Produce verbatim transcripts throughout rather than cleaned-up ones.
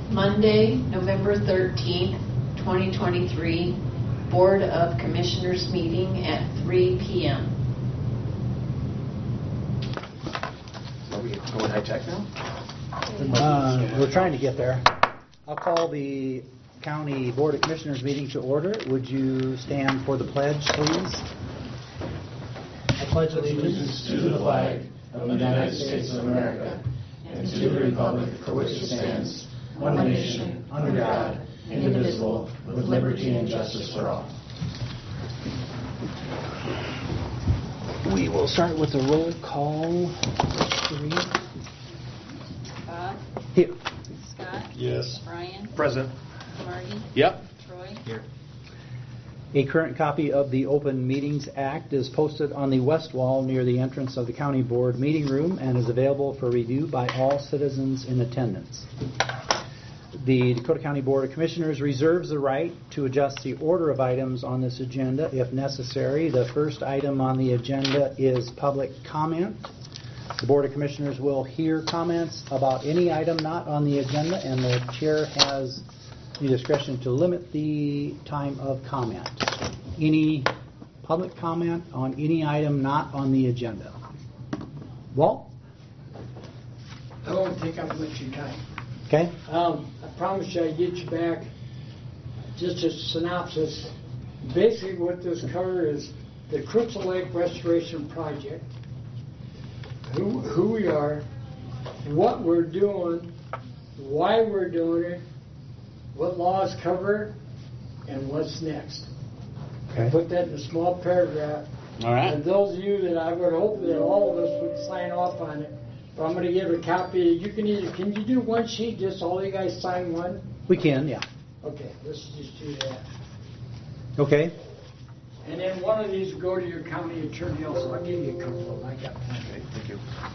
Monday, November thirteenth, twenty twenty-three, Board of Commissioners meeting at three p.m. Are we going high tech now? Uh, we're trying to get there. I'll call the County Board of Commissioners meeting to order. Would you stand for the pledge, please? I pledge allegiance to the flag of the United States of America and to the republic for which it stands, one nation, under God, indivisible, with liberty and justice for all. We will start with the roll call. Bob? Here. Scott? Yes. Brian? Present. Marty? Yep. Troy? Here. A current copy of the Open Meetings Act is posted on the west wall near the entrance of the County Board meeting room and is available for review by all citizens in attendance. The Dakota County Board of Commissioners reserves the right to adjust the order of items on this agenda if necessary. The first item on the agenda is public comment. The Board of Commissioners will hear comments about any item not on the agenda, and the chair has the discretion to limit the time of comment. Any public comment on any item not on the agenda? Walt? I won't take up much of your time. Okay. Um, I promise you I'd get you back. Just a synopsis. Basically what this covers is the Crystal Lake Restoration Project, who, who we are, what we're doing, why we're doing it, what laws cover it, and what's next. Okay. I put that in a small paragraph. All right. And those of you that I would hope that all of us would sign off on it, but I'm going to give a copy. You can either, can you do one sheet, just all you guys sign one? We can, yeah. Okay, let's just do that. Okay. And then one of these will go to your county attorney also. I'll give you a couple of them. I got plenty. Okay, thank you.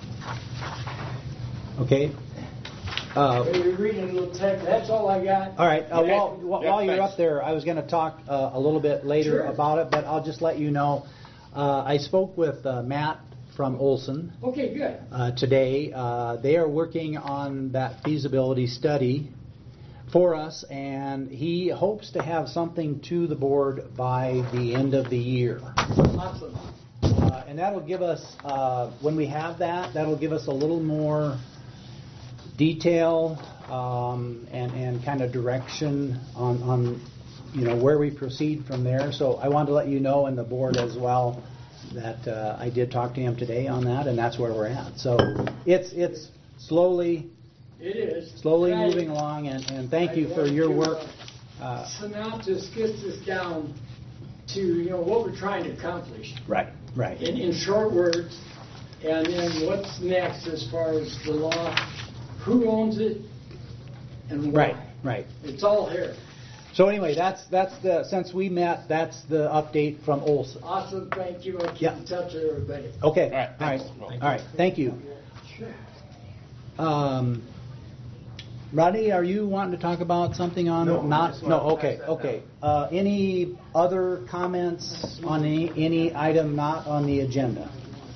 Okay. Uh, You're reading a little text. That's all I got. all right. Uh, Okay. While, while Yep, you're thanks. up there, I was going to talk uh, a little bit later Sure. about it, but I'll just let you know. Uh, I spoke with uh, Matt from Olson Okay, good. uh, today. Uh, they are working on that feasibility study for us, and he hopes to have something to the board by the end of the year. Awesome. Uh, and that'll give us, uh, when we have that, that'll give us a little more detail um, and, and kind of direction on, on, you know, where we proceed from there. So I wanted to let you know, and the board as well, that uh, I did talk to him today on that, and that's where we're at. So it's it's slowly It is. slowly And I- moving along, and, and thank I you for want your to, work. uh, Uh, Synopsis gets this down to, you know, what we're trying to accomplish right, right. in, in short words, and then what's next as far as the law, who owns it, and why. Right, right. It's all here. So anyway, that's that's the since we met, that's the update from Olson. Awesome, thank you. I'll keep Yeah. in touch with everybody. Okay. All right, All right. thanks. All right. Thank you. Sure. Um, Rodney, are you wanting to talk about something on No, I not? just No. wanted to Okay. pass that Okay. Uh, any other comments on any, any item not on the agenda?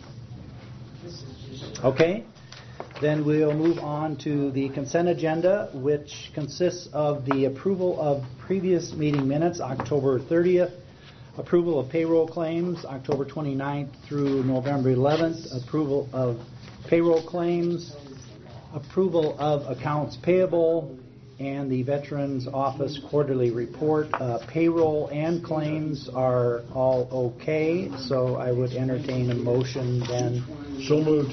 Okay. Then we'll move on to the consent agenda, which consists of the approval of previous meeting minutes, October thirtieth, approval of payroll claims, October twenty-ninth through November eleventh, approval of payroll claims, approval of accounts payable, and the Veterans Office quarterly report. Uh, payroll and claims are all okay, so I would entertain a motion then. So moved.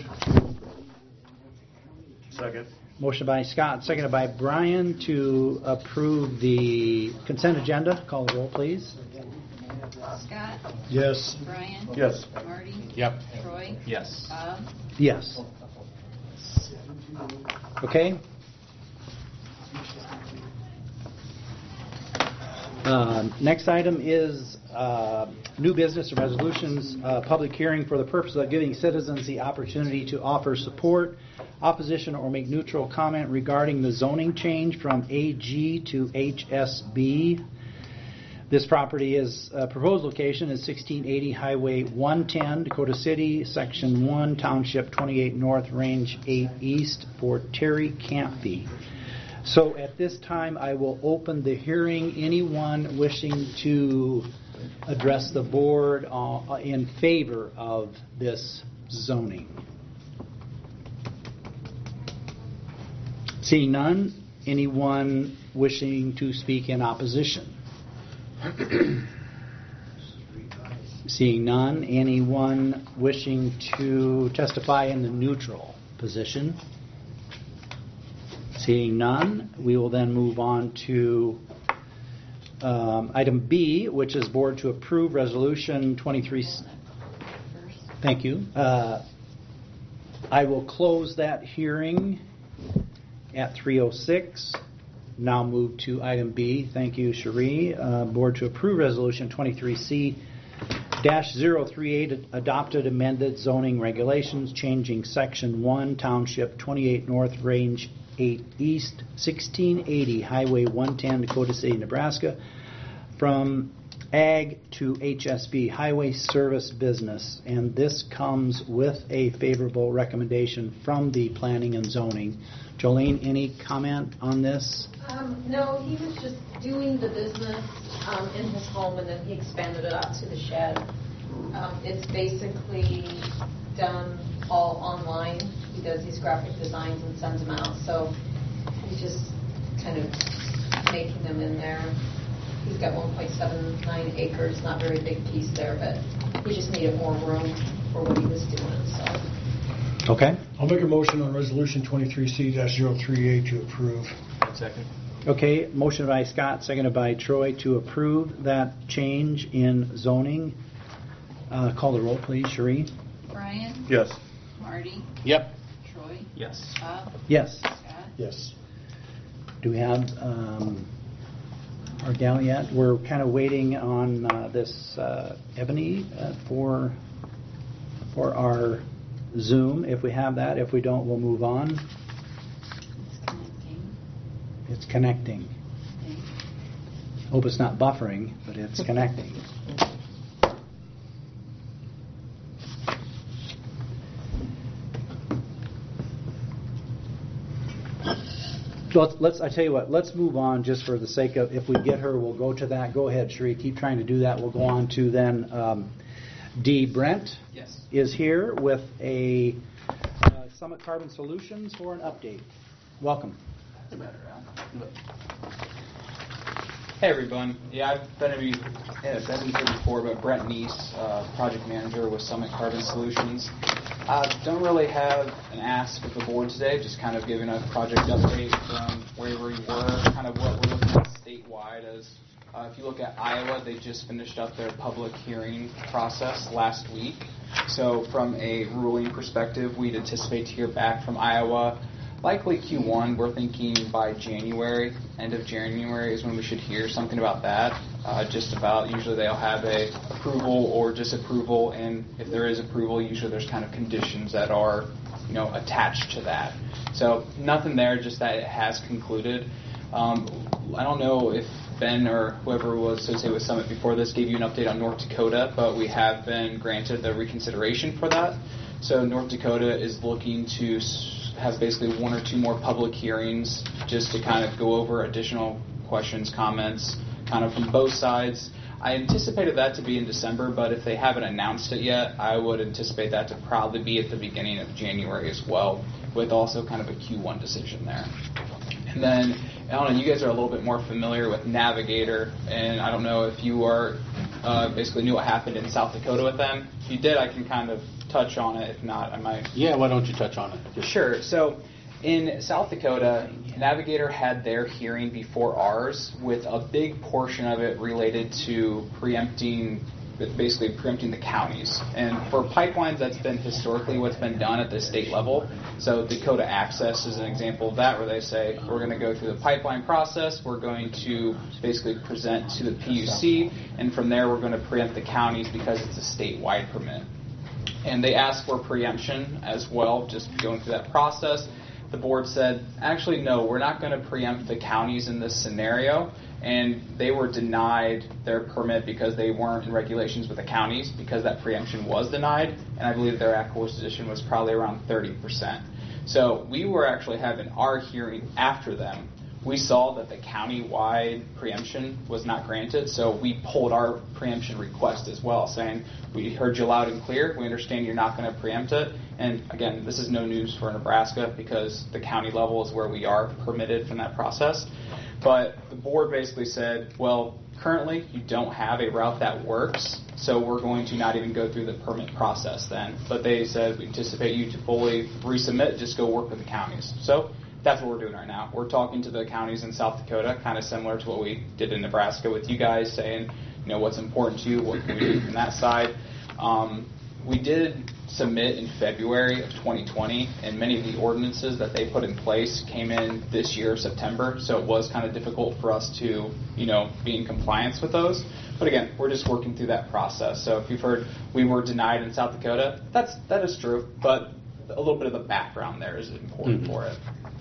Second. Motion by Scott, seconded by Brian to approve the consent agenda. Call the roll, please. Scott? Yes. Brian? Yes. Marty? Yep. Troy? Yes. Bob? Yes. Okay. Uh, next item is uh, new business and resolutions, uh, public hearing for the purpose of giving citizens the opportunity to offer support, opposition, or make neutral comment regarding the zoning change from A G to H S B. This property is, uh, proposed location is sixteen eighty Highway one ten, Dakota City, Section one, Township twenty-eight North, Range eight East, for Terry Campbell. So at this time, I will open the hearing. Anyone wishing to address the board uh, in favor of this zoning? Seeing none, anyone wishing to speak in opposition? Seeing none, anyone wishing to testify in the neutral position? Seeing none, we will then move on to um, item B, which is board to approve resolution twenty-three. Thank you. Uh, I will close that hearing at three oh six. Now move to item B. Thank you, Cherie. Uh, board to approve resolution twenty-three C dash zero three eight, adopted amended zoning regulations changing section one, township twenty-eight north, range eight east, sixteen eighty highway one ten, Dakota City, Nebraska, from ag to H S B, highway service business. And this comes with a favorable recommendation from the planning and zoning. Jolene, any comment on this? Um, no, he was just doing the business um, in his home, and then he expanded it out to the shed. Um, it's basically done all online. He does these graphic designs and sends them out. So he's just kind of making them in there. He's got one point seven nine acres, not very big piece there, but he just needed more room for what he was doing. So. Okay. I'll make a motion on resolution twenty-three C zero three eight to approve. Second. Okay, motion by Scott, seconded by Troy to approve that change in zoning. Uh, call the roll, please, Cherie. Brian, Yes. Marty, Yep. Troy, Yes. Bob, Yes. Scott. Yes. Do we have um, our gal yet? We're kind of waiting on uh, this uh, Ebony uh, for for our Zoom. If we have that, if we don't, we'll move on. It's connecting. It's connecting. Okay. Hope it's not buffering, but it's connecting. Let's, let's, I tell you what, let's move on just for the sake of, if we get her, we'll go to that. Go ahead, Cherie, keep trying to do that. We'll go on to then um, D. Brent Yes. is here with a uh, Summit Carbon Solutions for an update. Welcome. Hey everyone. Yeah, I've been in, yeah, been here before, but Brent Neese, uh, project manager with Summit Carbon Solutions. Uh, don't really have an ask of the board today, just kind of giving a project update from where we were, kind of what we're looking at statewide. As uh, if you look at Iowa, they just finished up their public hearing process last week. So from a ruling perspective, we'd anticipate to hear back from Iowa likely Q one. We're thinking by January, end of January is when we should hear something about that. Uh, just about, usually they'll have a approval or disapproval, and if there is approval, usually there's kind of conditions that are, you know, attached to that. So nothing there, just that it has concluded. Um, I don't know if Ben or whoever was associated with Summit before this gave you an update on North Dakota, but we have been granted the reconsideration for that. So North Dakota is looking to have basically one or two more public hearings just to kind of go over additional questions, comments, kind of from both sides. I anticipated that to be in December, but if they haven't announced it yet, I would anticipate that to probably be at the beginning of January as well, with also kind of a Q one decision there. And then, I don't know, you guys are a little bit more familiar with Navigator, and I don't know if you are uh, basically knew what happened in South Dakota with them. If you did, I can kind of touch on it. If not, I might. Yeah, why don't you touch on it? Sure. So in South Dakota, Navigator had their hearing before ours, with a big portion of it related to preempting, basically preempting the counties. And for pipelines, that's been historically what's been done at the state level. So Dakota Access is an example of that, where they say, we're going to go through the pipeline process, we're going to basically present to the P U C, and from there we're going to preempt the counties because it's a statewide permit. And they asked for preemption as well, just going through that process. The board said, actually, no, we're not going to preempt the counties in this scenario. And they were denied their permit because they weren't in regulations with the counties, because that preemption was denied. And I believe their acquisition was probably around thirty percent. So we were actually having our hearing after them, we saw that the county-wide preemption was not granted, so we pulled our preemption request as well, saying, we heard you loud and clear, we understand you're not going to preempt it, and again, this is no news for Nebraska because the county level is where we are permitted from that process. But the board basically said, well, currently you don't have a route that works, so we're going to not even go through the permit process then. But they said, we anticipate you to fully resubmit, just go work with the counties. So that's what we're doing right now. We're talking to the counties in South Dakota, kind of similar to what we did in Nebraska with you guys, saying, you know, what's important to you, what can we do from that side. Um, we did submit in February of twenty twenty, and many of the ordinances that they put in place came in this year, September, so it was kind of difficult for us to, you know, be in compliance with those. But again, we're just working through that process. So if you've heard we were denied in South Dakota, that's that is true, but a little bit of the background there is important mm-hmm. for it.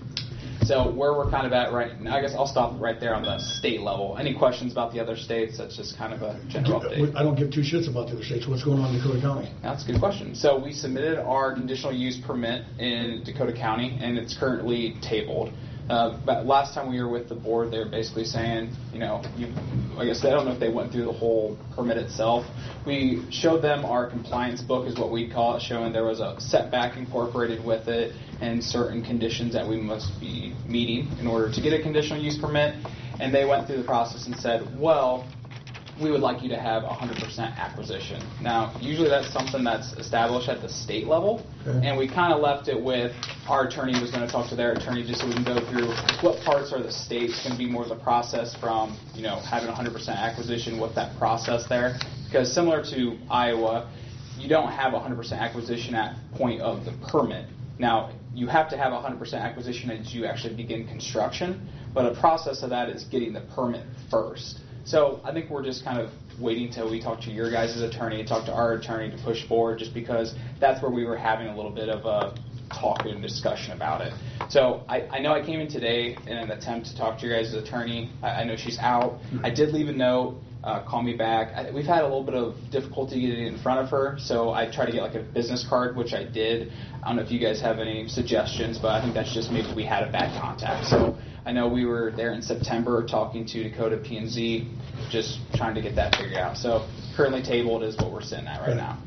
So where we're kind of at right now, I guess I'll stop right there on the state level. Any questions about the other states? That's just kind of a general update. I don't give two shits about the other states. What's going on in Dakota County? That's a good question. So we submitted our conditional use permit in Dakota County, and it's currently tabled. Uh, but last time we were with the board, they were basically saying, you know, you, I guess I don't know if they went through the whole permit itself. We showed them our compliance book, is what we call it, showing there was a setback incorporated with it and certain conditions that we must be meeting in order to get a conditional use permit. And they went through the process and said, well, we would like you to have one hundred percent acquisition. Now, usually that's something that's established at the state level, okay. And we kind of left it with our attorney was going to talk to their attorney just so we can go through what parts are the state's going to be more of the process from, you know, having one hundred percent acquisition, what that process there. Because similar to Iowa, you don't have one hundred percent acquisition at point of the permit. Now, you have to have one hundred percent acquisition as you actually begin construction, but a process of that is getting the permit first. So I think we're just kind of waiting till we talk to your guys' attorney, talk to our attorney to push forward, just because that's where we were having a little bit of a talk and discussion about it. So I, I know I came in today in an attempt to talk to your guys' attorney. I, I know she's out. I did leave a note. Uh, call me back. I, we've had a little bit of difficulty getting in front of her, so I tried to get like a business card, which I did. I don't know if you guys have any suggestions, but I think that's just maybe we had a bad contact. So I know we were there in September talking to Dakota P and Z, just trying to get that figured out. So currently tabled is what we're sitting at right now.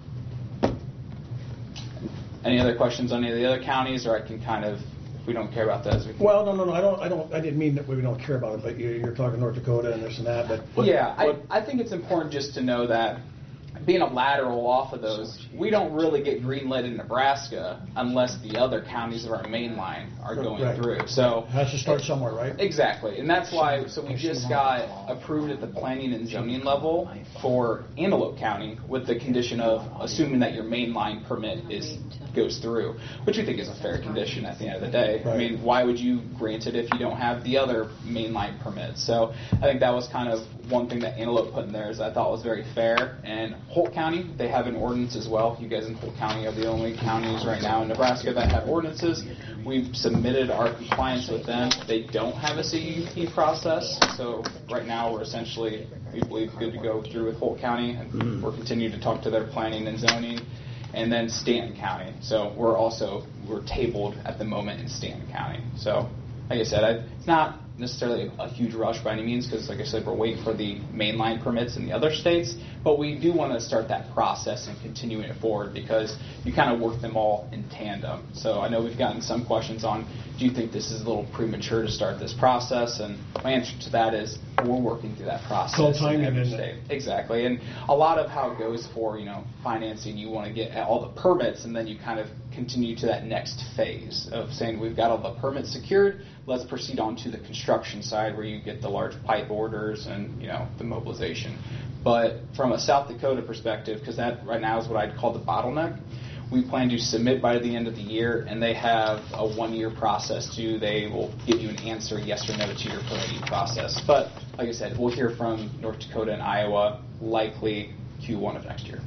Any other questions on any of the other counties, or I can kind of, if we don't care about those, we can. Well, no, no, no. I don't. I don't. I didn't mean that we don't care about it, but you're, you're talking North Dakota and this and that. But what, yeah, what, I, I think it's important just to know that being a lateral off of those, we don't really get greenlit in Nebraska unless the other counties of our main line are going right. through. So it has to start somewhere, right? Exactly, and that's why. So we just got approved at the planning and zoning level for Antelope County with the condition of assuming that your main line permit is goes through, which we think is a fair condition at the end of the day. Right. I mean, why would you grant it if you don't have the other mainline permits? So I think that was kind of one thing that Antelope put in there is I thought was very fair. And Holt County, they have an ordinance as well. You guys in Holt County are the only counties right now in Nebraska that have ordinances. We've submitted our compliance with them. They don't have a C U P process, so right now we're essentially, we believe, good to go through with Holt County, and mm-hmm. we're continuing to talk to their planning and zoning. And then Stanton County. So we're also, we're tabled at the moment in Stanton County. So like I said, I, it's not necessarily a huge rush by any means because, like I said, we're waiting for the mainline permits in the other states. But we do want to start that process and continuing it forward because you kind of work them all in tandem. So I know we've gotten some questions on, do you think this is a little premature to start this process? And my answer to that is we're working through that process. It's all timing, isn't it? Exactly. And a lot of how it goes for, you know, financing, you want to get all the permits and then you kind of continue to that next phase of saying we've got all the permits secured, let's proceed on to the construction side where you get the large pipe orders and, you know, the mobilization. But from a South Dakota perspective, because that right now is what I'd call the bottleneck, we plan to submit by the end of the year, and they have a one-year process to, they will give you an answer, yes or no, to your permitting process. But like I said, we'll hear from North Dakota and Iowa likely Q one of next year.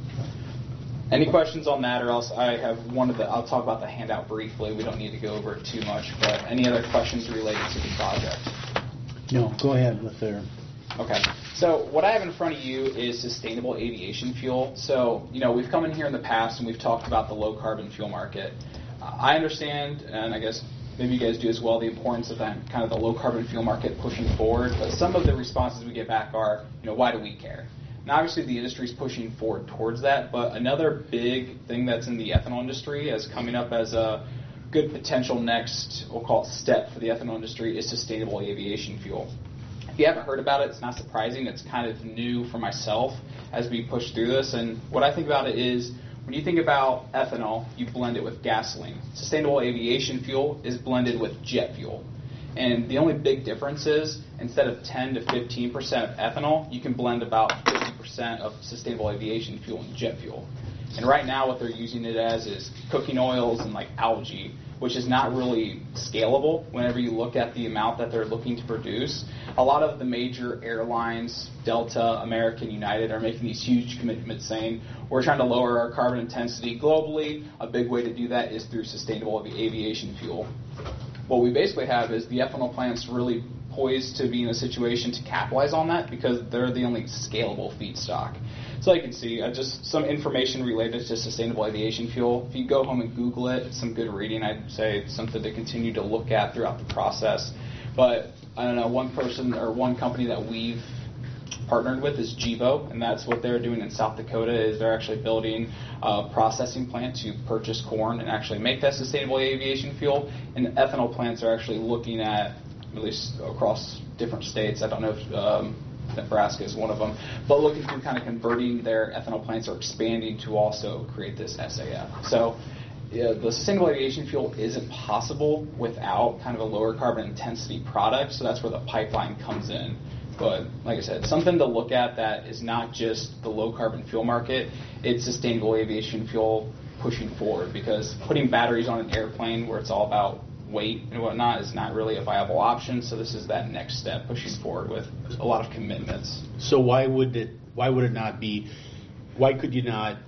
Any questions on that, or else I have one of the, I'll talk about the handout briefly. We don't need to go over it too much, but any other questions related to the project? No, go ahead with their. Okay. So what I have in front of you is sustainable aviation fuel. So, you know, we've come in here in the past and we've talked about the low carbon fuel market. Uh, I understand, and I guess maybe you guys do as well, the importance of that kind of the low carbon fuel market pushing forward. But some of the responses we get back are, you know, why do we care? Now, obviously, the industry is pushing forward towards that, but another big thing that's in the ethanol industry as coming up as a good potential next, we'll call it step for the ethanol industry, is sustainable aviation fuel. If you haven't heard about it, it's not surprising. It's kind of new for myself as we push through this. And what I think about it is, when you think about ethanol, you blend it with gasoline. Sustainable aviation fuel is blended with jet fuel. And the only big difference is, instead of ten to fifteen percent of ethanol, you can blend about fifty percent of sustainable aviation fuel and jet fuel. And right now what they're using it as is cooking oils and like algae, which is not really scalable whenever you look at the amount that they're looking to produce. A lot of the major airlines, Delta, American, United, are making these huge commitments saying, we're trying to lower our carbon intensity globally. A big way to do that is through sustainable aviation fuel. What we basically have is the ethanol plants really poised to be in a situation to capitalize on that because they're the only scalable feedstock. So you can see uh, just some information related to sustainable aviation fuel. If you go home and Google it, it's some good reading. I'd say it's something to continue to look at throughout the process. But I don't know, one person or one company that we've partnered with is Gevo, and that's what they're doing in South Dakota is they're actually building a processing plant to purchase corn and actually make that sustainable aviation fuel. And ethanol plants are actually looking at, at least across different states, I don't know if um, Nebraska is one of them, but looking through kind of converting their ethanol plants or expanding to also create this S A F. So yeah, the sustainable aviation fuel isn't possible without kind of a lower carbon intensity product, so that's where the pipeline comes in. But like I said, something to look at that is not just the low carbon fuel market, it's sustainable aviation fuel pushing forward, because putting batteries on an airplane where it's all about weight and whatnot is not really a viable option. So this is that next step pushing forward with a lot of commitments. So why would it why would it not be why could you not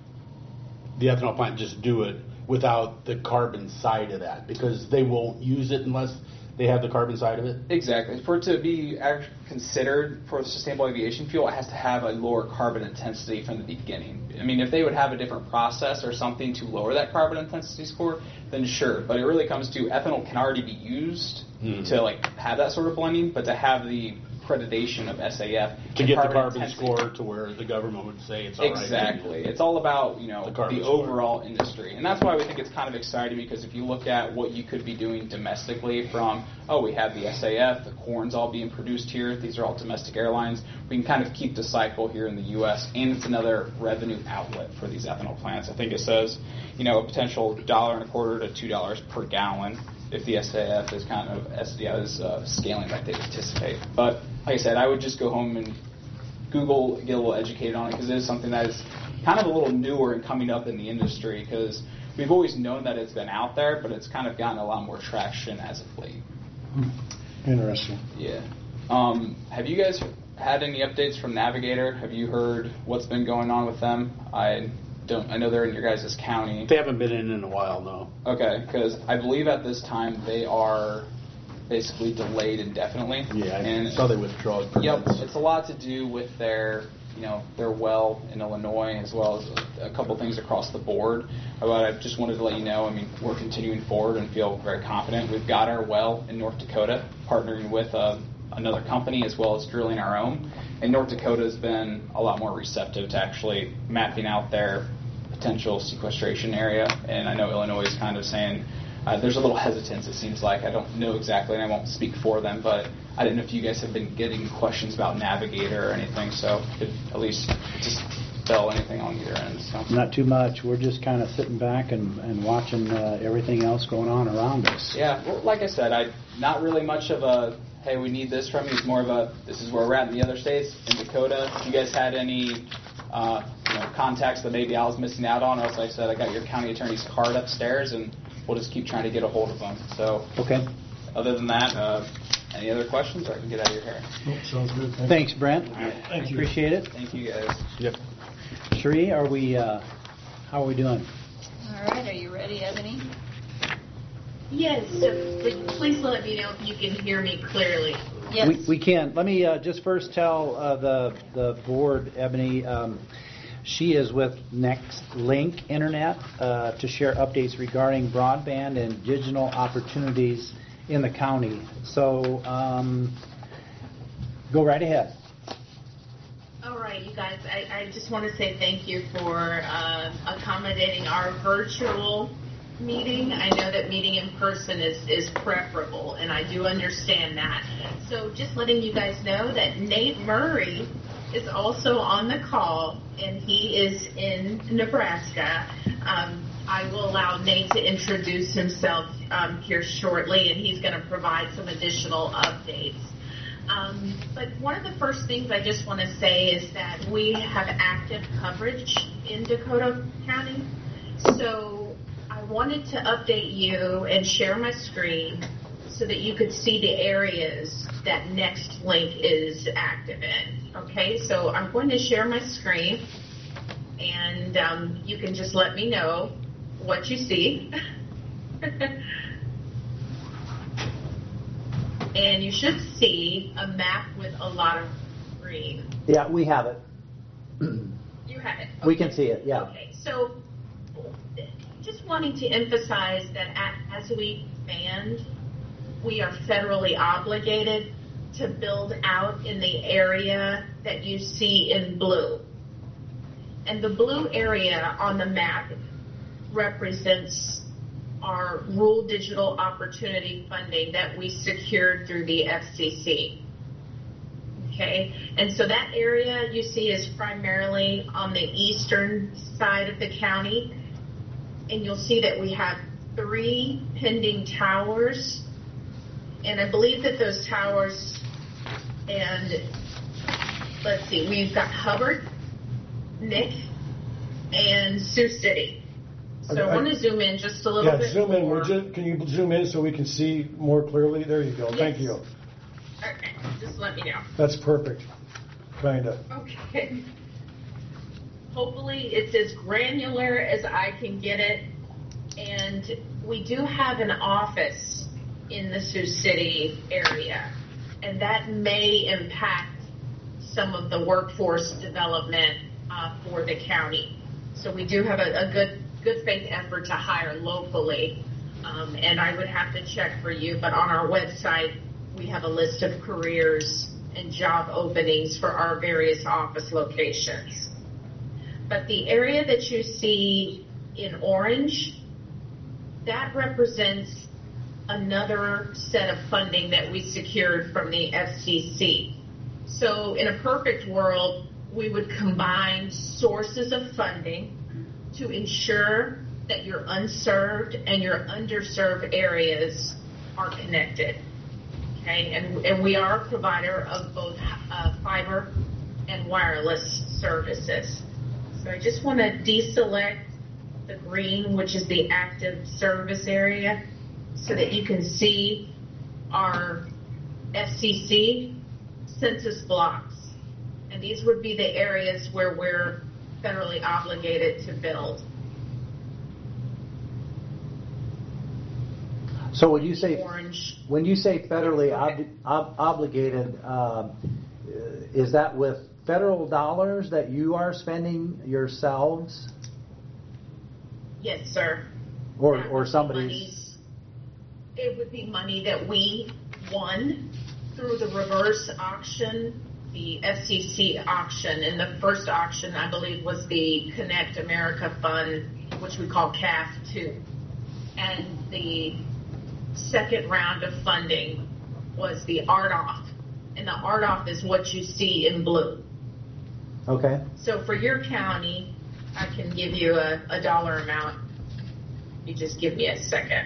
the ethanol plant just do it without the carbon side of that? Because they won't use it unless they have the carbon side of it? Exactly. For it to be actually considered for sustainable aviation fuel, it has to have a lower carbon intensity from the beginning. I mean, if they would have a different process or something to lower that carbon intensity score, then sure. But it really comes to ethanol can already be used mm-hmm. to like have that sort of blending, but to have the accreditation of S A F to get the carbon score to where the government would say it's all right. Exactly. It's all about, you know, the, the overall industry. And that's why we think it's kind of exciting, because if you look at what you could be doing domestically from, oh, we have the S A F, the corn's all being produced here, these are all domestic airlines, we can kind of keep the cycle here in the U S, and it's another revenue outlet for these ethanol plants. I think it says, you know, a potential dollar and a quarter to two dollars per gallon if the S A F is kind of as is uh, scaling like they anticipate. But like I said, I would just go home and Google, get a little educated on it, because it is something that is kind of a little newer and coming up in the industry, because we've always known that it's been out there, but it's kind of gotten a lot more traction as of late. Interesting. Yeah. Um, have you guys had any updates from Navigator? Have you heard what's been going on with them? I don't. I know they're in your guys' county. They haven't been in in a while, no. Okay, because I believe at this time they are basically delayed indefinitely. Yeah, I and saw they withdrew permits. Yep, it's a lot to do with their, you know, their well in Illinois, as well as a, a couple things across the board. But I just wanted to let you know, I mean, we're continuing forward and feel very confident. We've got our well in North Dakota, partnering with uh, another company, as well as drilling our own. And North Dakota has been a lot more receptive to actually mapping out their potential sequestration area. And I know Illinois is kind of saying, Uh, there's a little hesitance, it seems like. I don't know exactly, and I won't speak for them, but I didn't know if you guys have been getting questions about Navigator or anything, so could at least just spell anything on either end. So. Not too much. We're just kind of sitting back and, and watching uh, everything else going on around us. Yeah, well, like I said, I not really much of a, hey, we need this from you. It's more of a, this is where we're at in the other states. In Dakota, if you guys had any uh, you know, contacts that maybe I was missing out on, or else like I said, I got your county attorney's card upstairs, and we'll just keep trying to get a hold of them. So, okay. Other than that, uh, any other questions, or I can get out of your hair? Oh, sounds good. Thanks, Thanks Brent. Right. Thank Appreciate it. Thank you, guys. Yep. Sheree, are we? Uh, how are we doing? All right, are you ready, Ebony? Yes, so please let me know if you can hear me clearly. Yes. We, we can. Let me uh, just first tell uh, the the board, Ebony. Um, She is with NextLink Internet uh, to share updates regarding broadband and digital opportunities in the county. So um, go right ahead. All right, you guys, I, I just want to say thank you for uh, accommodating our virtual meeting. I know that meeting in person is, is preferable, and I do understand that. So just letting you guys know that Nate Murray is also on the call, and he is in Nebraska. Um, I will allow Nate to introduce himself um, here shortly, and he's going to provide some additional updates. Um, but one of the first things I just want to say is that we have active coverage in Dakota County. So I wanted to update you and share my screen so that you could see the areas that NextLink is active in. Okay, so I'm going to share my screen, and um, you can just let me know what you see. And you should see a map with a lot of green. Yeah, we have it. You have it. Okay. We can see it, yeah. Okay, so just wanting to emphasize that as we expand, we are federally obligated to build out in the area that you see in blue. And the blue area on the map represents our Rural Digital Opportunity funding that we secured through the F C C. Okay, and so that area you see is primarily on the eastern side of the county, and you'll see that we have three pending towers, and I believe that those towers, and let's see, we've got Hubbard, Nick, and Sioux City. So I, I want to zoom in just a little yeah, bit. Yeah, zoom in. more. We're just, can you zoom in so we can see more clearly? There you go. Yes. Thank you. Okay, just let me know. That's perfect. Kinda. Okay. Hopefully it's as granular as I can get it. And we do have an office in the Sioux City area, and that may impact some of the workforce development uh, for the county. So we do have a, a good good faith effort to hire locally, um, and I would have to check for you, but on our website we have a list of careers and job openings for our various office locations. But the area that you see in orange, that represents another set of funding that we secured from the F C C. So in a perfect world, we would combine sources of funding to ensure that your unserved and your underserved areas are connected. Okay, and, and we are a provider of both uh, fiber and wireless services. So I just want to deselect the green, which is the active service area, so that you can see our F C C census blocks. And these would be the areas where we're federally obligated to build. So when you say Orange. when you say federally ob, ob, obligated, uh, is that with federal dollars that you are spending yourselves, Yes, sir. or That or would be somebody's? monies- It would be money that we won through the reverse auction, the F C C auction, and the first auction, I believe, was the Connect America Fund, which we call C A F two. And the second round of funding was the A R D O F. And the A R D O F is what you see in blue. Okay. So for your county, I can give you a, a dollar amount. You just give me a second.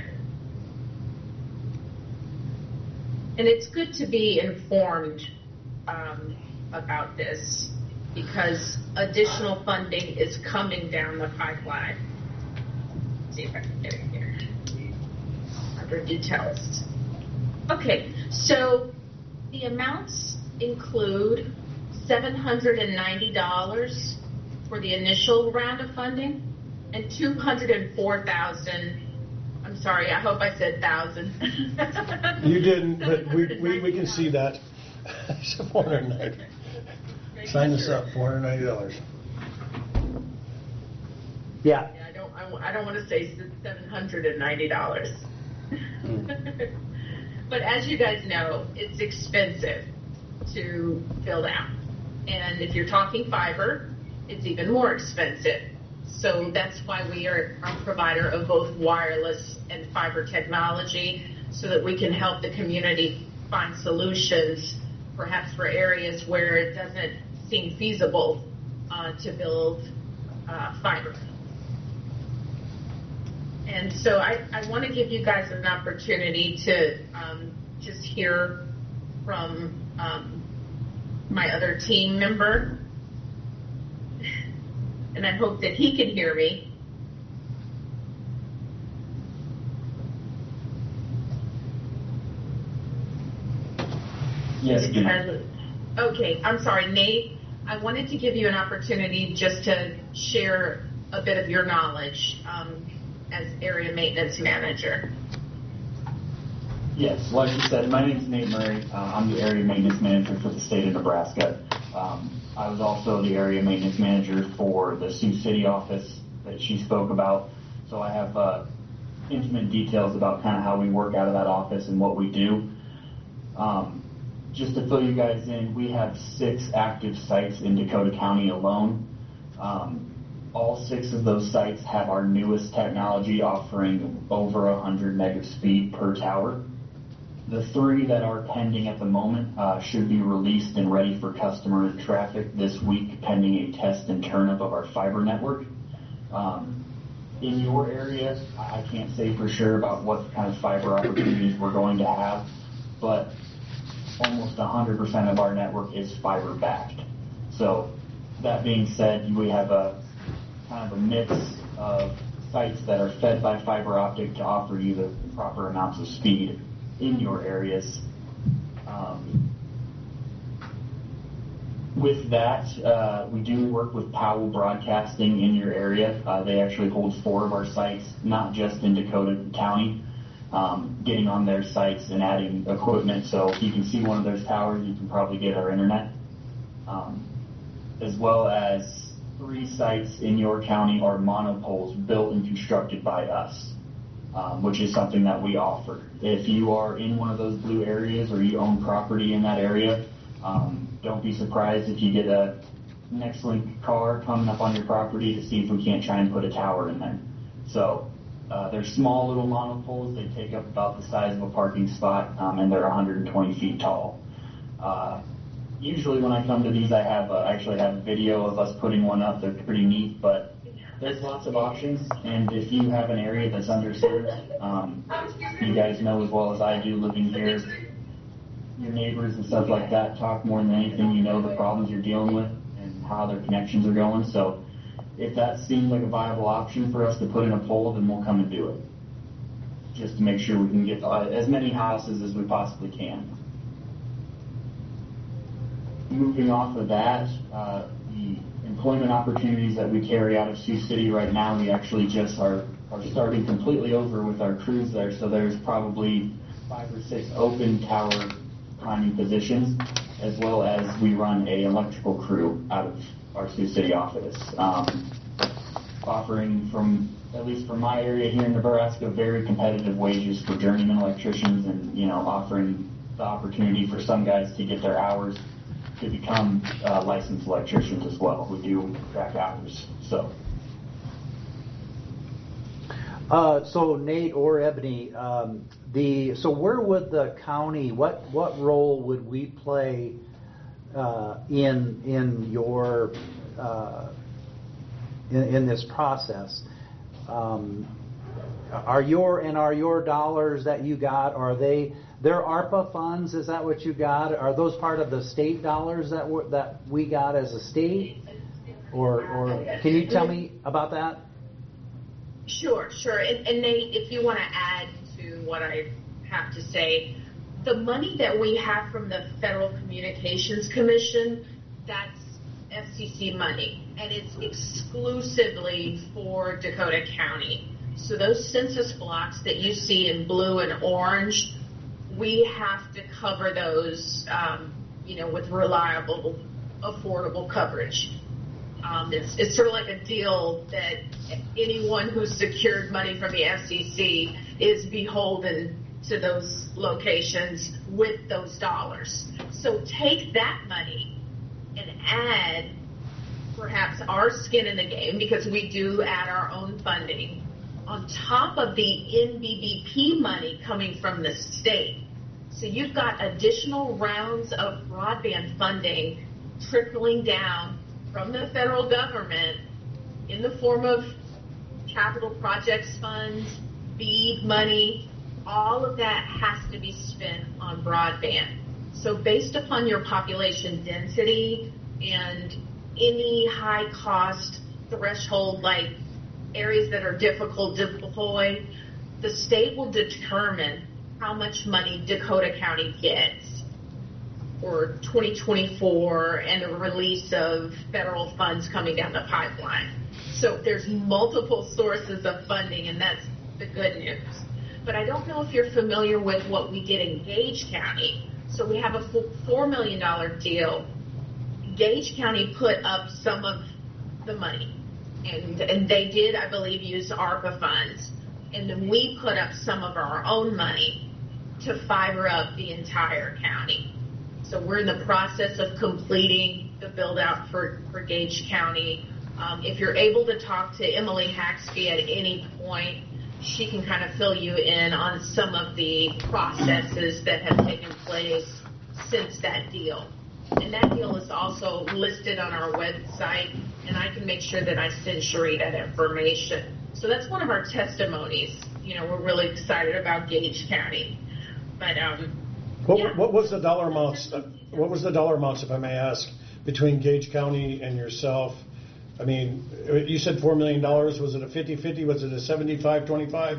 And it's good to be informed um, about this because additional funding is coming down the pipeline. Let's see if I can get it here. Under details. Okay, so the amounts include seven hundred ninety dollars for the initial round of funding and two hundred four thousand dollars. I'm sorry, I hope I said thousand. You didn't, but we, we, we can see that. four hundred ninety. Sign us up, four hundred ninety dollars. Yeah. I don't, I, I don't want to say seven hundred ninety dollars. Mm. But as you guys know, it's expensive to build out. And if you're talking fiber, it's even more expensive. So that's why we are a provider of both wireless and fiber technology, so that we can help the community find solutions, perhaps for areas where it doesn't seem feasible uh, to build uh, fiber. And so I, I want to give you guys an opportunity to um, just hear from um, my other team member. And I hope that he can hear me. Yes, okay, I'm sorry, Nate. I wanted to give you an opportunity just to share a bit of your knowledge um, as area maintenance manager. Yes, like you said, my name is Nate Murray. Uh, I'm the area maintenance manager for the state of Nebraska. Um, I was also the area maintenance manager for the Sioux City office that she spoke about. So I have uh, intimate details about kind of how we work out of that office and what we do. Um, just to fill you guys in, we have six active sites in Dakota County alone. Um, all six of those sites have our newest technology, offering over one hundred meg speed per tower. The three that are pending at the moment uh, should be released and ready for customer traffic this week, pending a test and turn-up of our fiber network. Um, in your area, I can't say for sure about what kind of fiber opportunities we're going to have, but almost one hundred percent of our network is fiber backed. So that being said, we have a kind of a mix of sites that are fed by fiber optic to offer you the proper amounts of speed in your areas. Um, with that, uh, we do work with Powell Broadcasting in your area. Uh, they actually hold four of our sites, not just in Dakota County. Um, getting on their sites and adding equipment, so if you can see one of those towers, you can probably get our internet. Um, as well as three sites in your county are monopoles built and constructed by us, um, which is something that we offer. If you are in one of those blue areas or you own property in that area, um, don't be surprised if you get a Nextlink car coming up on your property to see if we can't try and put a tower in there. So. Uh, they're small little monopoles. They take up about the size of a parking spot, um, and they're one hundred twenty feet tall. Uh, usually when I come to these, I have uh, actually have a video of us putting one up. They're pretty neat, but there's lots of options. And if you have an area that's underserved, um, you guys know as well as I do living here, your neighbors and stuff like that talk more than anything. You know the problems you're dealing with and how their connections are going. So. If that seems like a viable option for us to put in a pole, then we'll come and do it. Just to make sure we can get as many houses as we possibly can. Moving off of that, uh, the employment opportunities that we carry out of Sioux City right now, we actually just are, are starting completely over with our crews there. So there's probably five or six open tower climbing positions, as well as we run a electrical crew out of our Sioux City office, um, offering from, at least from my area here in Nebraska, very competitive wages for journeyman electricians, and, you know, offering the opportunity for some guys to get their hours to become uh, licensed electricians as well. We do track hours, so. Uh, so Nate or Ebony, um, the so where would the county, what what role would we play Uh, in in your uh, in, in this process? Um, are your and are your dollars that you got, are they their ARPA funds? Is that what you got? Are those part of the state dollars that were, that we got as a state? Or or can you tell me about that? Sure, sure. And, and Nate, if you want to add to what I have to say. The money that we have from the Federal Communications Commission, that's F C C money, and it's exclusively for Dakota County. So those census blocks that you see in blue and orange, we have to cover those, um, you know, with reliable, affordable coverage. Um, it's, it's sort of like a deal that anyone who's secured money from the F C C is beholden to those locations with those dollars. So take that money and add perhaps our skin in the game, because we do add our own funding, on top of the N B B P money coming from the state. So you've got additional rounds of broadband funding trickling down from the federal government in the form of capital projects funds, BEAD money. All of that has to be spent on broadband. So based upon your population density and any high cost threshold, like areas that are difficult to deploy, the state will determine how much money Dakota County gets for twenty twenty-four and the release of federal funds coming down the pipeline. So there's multiple sources of funding, and that's the good news. But I don't know if you're familiar with what we did in Gage County. So we have a four million dollars deal. Gage County put up some of the money, and, and they did, I believe, use ARPA funds. And then we put up some of our own money to fiber up the entire county. So we're in the process of completing the build out for, for Gage County. Um, if you're able to talk to Emily Haxby at any point, she can kind of fill you in on some of the processes that have taken place since that deal. And that deal is also listed on our website, and I can make sure that I send Sheree that information. So that's one of our testimonies. You know, we're really excited about Gage County. But um, What, yeah. what was the dollar amounts? uh, What was the dollar amounts, if I may ask, between Gage County and yourself? I mean, you said four million dollars. Was it a fifty-fifty? Was it a seventy-five twenty-five?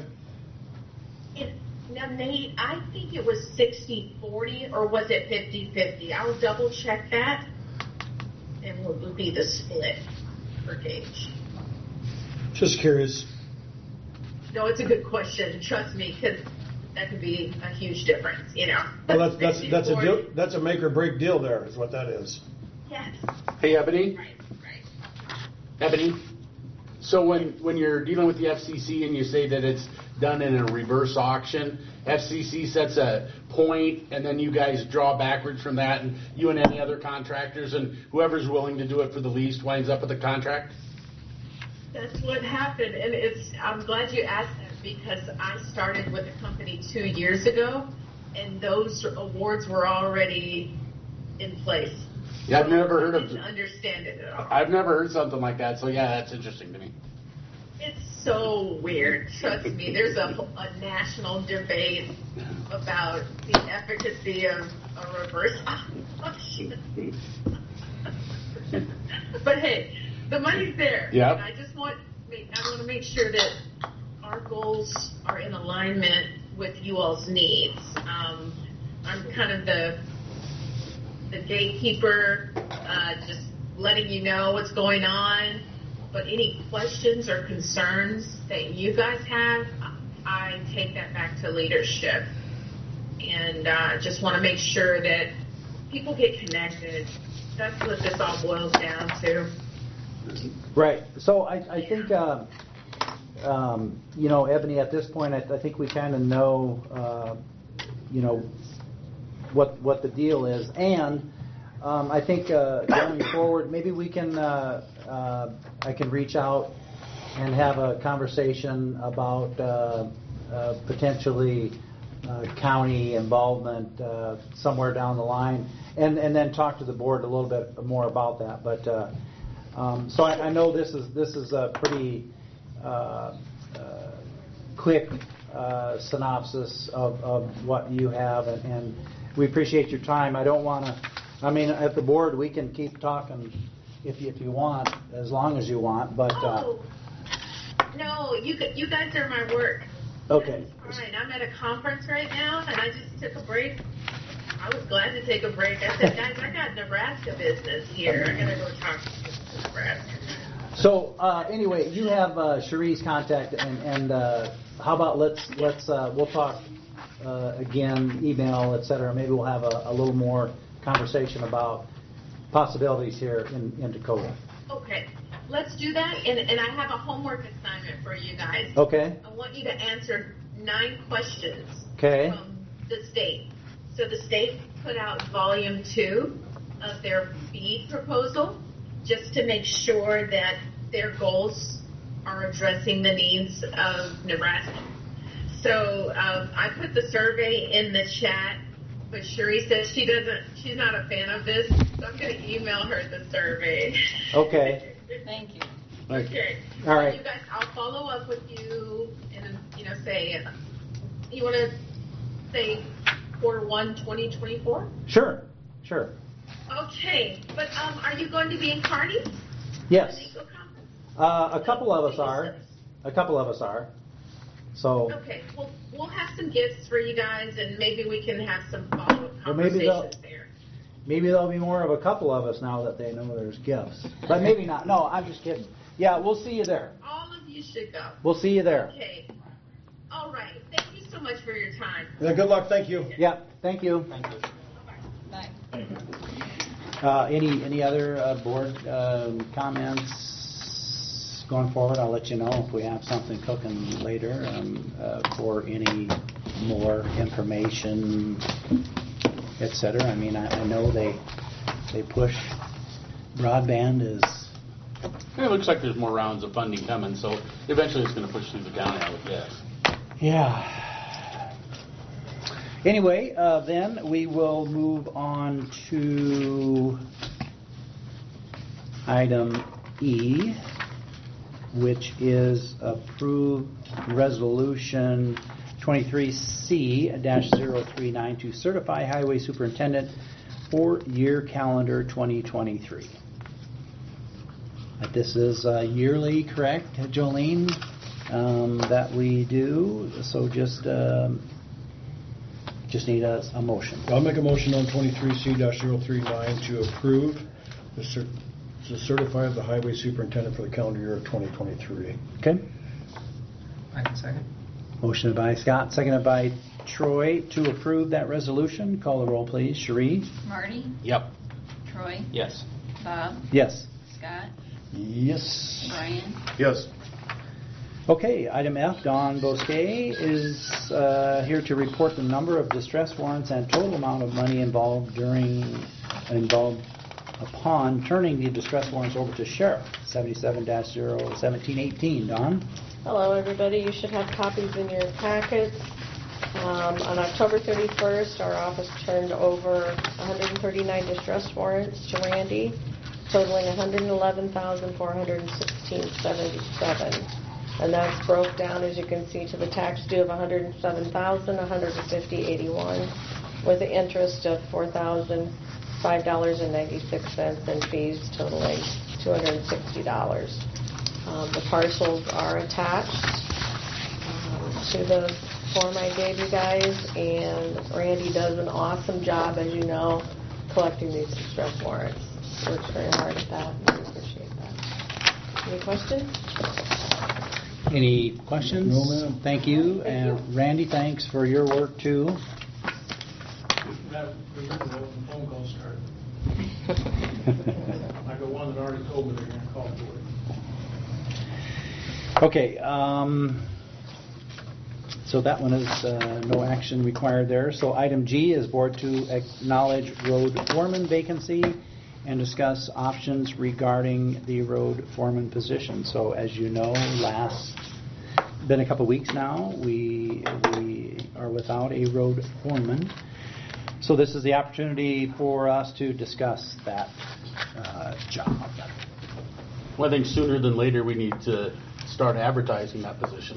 It, now, Nate, I think it was sixty forty, or was it fifty-fifty? I'll double check that, and what would be the split for Gage? Just curious. No, it's a good question. Trust me, because that could be a huge difference, you know. Well, that's that's that's a sixty forty. deal, that's a make or break deal. There is what that is. Yes. Hey, Ebony. Right, right. Ebony, so when, when you're dealing with the F C C and you say that it's done in a reverse auction, F C C sets a point and then you guys draw backwards from that, and you and any other contractors, and whoever's willing to do it for the least winds up with the contract? That's what happened, and it's. I'm glad you asked that, because I started with the company two years ago, and those awards were already in place. Yeah, I've never heard I of. didn't understand it at all. I've never heard something like that, so yeah, that's interesting to me. It's so weird. Trust me, there's a, a national debate about the efficacy of a reverse auction. But hey, the money's there. Yep. And I just want, I want to make sure that our goals are in alignment with you all's needs. Um, I'm kind of the the gatekeeper, uh, just letting you know what's going on. But any questions or concerns that you guys have, I take that back to leadership. And uh, just want to make sure that people get connected. That's what this all boils down to. Right. So I, I think, uh, um, you know, Ebony, at this point, I, I think we kind of know, uh, you know, what what the deal is. And um, I think uh, going forward, maybe we can, uh, uh, I can reach out and have a conversation about uh, uh, potentially uh, county involvement uh, somewhere down the line, and, and then talk to the board a little bit more about that. But uh, um, so I, I know this is this is a pretty uh, uh, quick uh, synopsis of, of what you have, and, and we appreciate your time. I don't want to. I mean, at the board, we can keep talking if you, if you want, as long as you want. But uh, oh, no, you you guys are my work. okay. That's fine. I'm at a conference right now, and I just took a break. I was glad to take a break. I said, guys, I got Nebraska business here. I gotta go talk to Nebraska. So uh, anyway, you have uh, Sheree's contact, and, and uh, how about let's let's uh, we'll talk uh, again, email, et cetera. Maybe we'll have a, a little more conversation about possibilities here in, in Dakota. Okay. let's do that. And, and I have a homework assignment for you guys. Okay. I want you to answer nine questions Okay. from the state. So the state put out volume two of their fee proposal just to make sure that their goals are addressing the needs of Nebraska. So um, I put the survey in the chat, but Cherie says she doesn't, she's not a fan of this, so I'm going to email her the survey. Okay. Thank you. Okay. All right. So you guys, I'll follow up with you and, you know, say, you want to say quarter one, twenty twenty-four? Sure. Sure. Okay. But um, are you going to be in Kearney? Yes. The legal conference? Uh, a couple of us are. A couple of us are. So. Okay. Well, we'll have some gifts for you guys, and maybe we can have some follow-up Well, maybe they'll- conversations there. Maybe there'll be more of a couple of us now that they know there's gifts. But maybe not. No, I'm just kidding. Yeah, we'll see you there. All of you should go. We'll see you there. Okay. All right. Thank you so much for your time. Yeah, good luck. Thank you. Yeah, thank you. Thank you. Bye. Uh, any any other uh, board um, comments going forward? I'll let you know if we have something cooking later um, uh, for any more information, et cetera. I mean, I, I know they they push broadband is. It looks like there's more rounds of funding coming, so eventually it's going to push through the county, I would guess. Yeah. Anyway, uh, then we will move on to item E, which is approved resolution twenty-three C zero three nine to certify highway superintendent for year calendar twenty twenty-three. Uh, This is uh, yearly, correct, Jolene, um, that we do, so just um, just need a, a motion. I'll make a motion on twenty-three C zero three nine to approve the cer- to certify the highway superintendent for the calendar year of twenty twenty-three. Okay? I can second. Motion by Scott, seconded by Troy to approve that resolution. Call the roll, please. Cherie? Marty? Yep. Troy? Yes. Bob? Yes. Scott? Yes. Brian? Yes. Okay, item F, Don Bosquet is uh, here to report the number of distress warrants and total amount of money involved during, involved upon turning the distress warrants over to sheriff, seventy-seven dash zero seventeen eighteen. Don? Hello, everybody. You should have copies in your packets. Um, on October thirty-first, our office turned over one hundred thirty-nine distress warrants to Randy, totaling one hundred eleven thousand four hundred sixteen dollars and seventy-seven cents. And that's broke down, as you can see, to the tax due of one hundred seven thousand one hundred fifty dollars and eighty-one cents, with the interest of four thousand five dollars and ninety-six cents and fees totaling two hundred sixty dollars. Um, the parcels are attached um, to the form I gave you guys, and Randy does an awesome job, as you know, collecting these distress warrants. Works very hard at that, and we appreciate that. Any questions? Any questions? No, ma'am. Thank you. And Randy, thanks for your work, too. That remember that when the phone call started. I got one that already told me they're going to call for it. Okay, um, so that one is uh, no action required there. So item G is board to acknowledge road foreman vacancy and discuss options regarding the road foreman position. So as you know, last, been a couple weeks now, we, we are without a road foreman. So this is the opportunity for us to discuss that uh, job. Well, I think sooner than later we need to start advertising that position,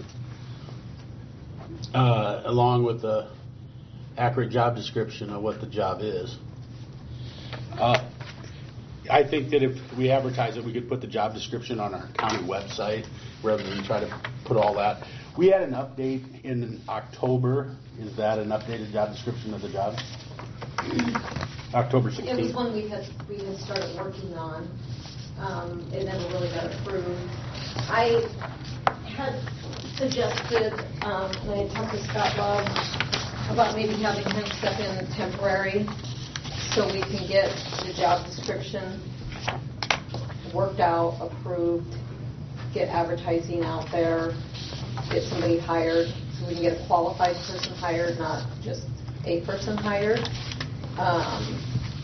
uh, along with the accurate job description of what the job is. Uh, I think that if we advertise it, we could put the job description on our county website rather than try to put all that. We had an update in October. Is that an updated job description of the job? October sixteenth. It was one we had, we had started working on. Um, it never really got approved. I had suggested, um, and I had talked to Scott Love about maybe having him step in temporary so we can get the job description worked out, approved, get advertising out there, get somebody hired, so we can get a qualified person hired, not just a person hired. Um,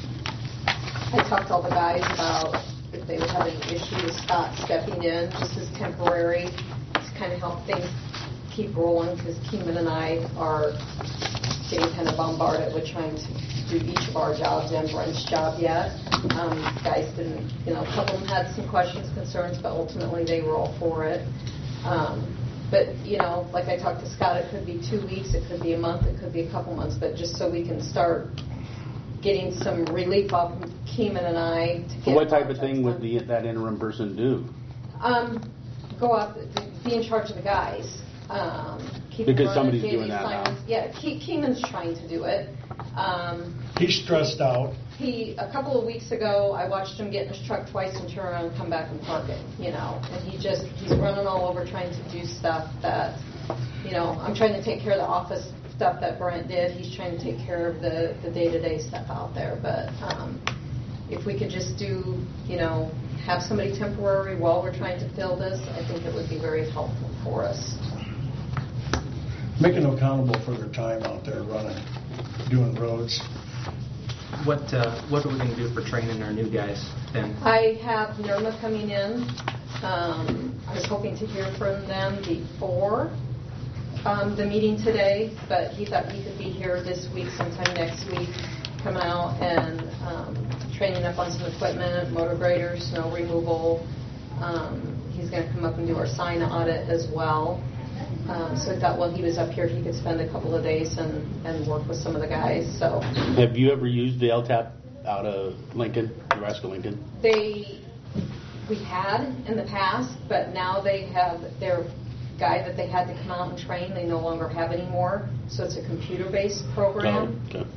I talked to all the guys about if they would have any issue with Scott stepping in just as temporary to kind of help things keep rolling, because Keeman and I are getting kind of bombarded with trying to do each of our jobs and Brent's job yet. Um, guys didn't, you know, a couple of them had some questions, concerns, but ultimately they were all for it. Um, but, you know, like I talked to Scott, it could be two weeks, it could be a month, it could be a couple months, but just so we can start getting some relief off Keeman and I. To get What type of thing would the, that interim person do? Um, go up, be in charge of the guys. Um, keep Because them running, somebody's daily doing that now. assignments. Yeah, Ke- Keeman's trying to do it. Um, He's stressed out. he, a couple of weeks ago, I watched him get in his truck twice and turn around and come back and park it, you know. And he just, he's running all over trying to do stuff that, you know, I'm trying to take care of the office stuff that Brent did. He's trying to take care of the, the day-to-day stuff out there. But um, if we could just do, you know, have somebody temporary while we're trying to fill this, I think it would be very helpful for us. Making them accountable for their time out there running, doing roads. What uh, what are we going to do for training our new guys then? I have Nirma coming in. Um, I was hoping to hear from them before um, the meeting today, but he thought he could be here this week, sometime next week, coming out and um, training up on some equipment, motor grader, snow removal. Um, he's going to come up and do our sign audit as well. Um, so I thought while he was up here, he could spend a couple of days and, and work with some of the guys. So Have you ever used the L TAP out of Lincoln, Nebraska Lincoln? they, we had in the past, but now they have their guy that they had to come out and train, they no longer have anymore. So it's a computer-based program. Oh, okay.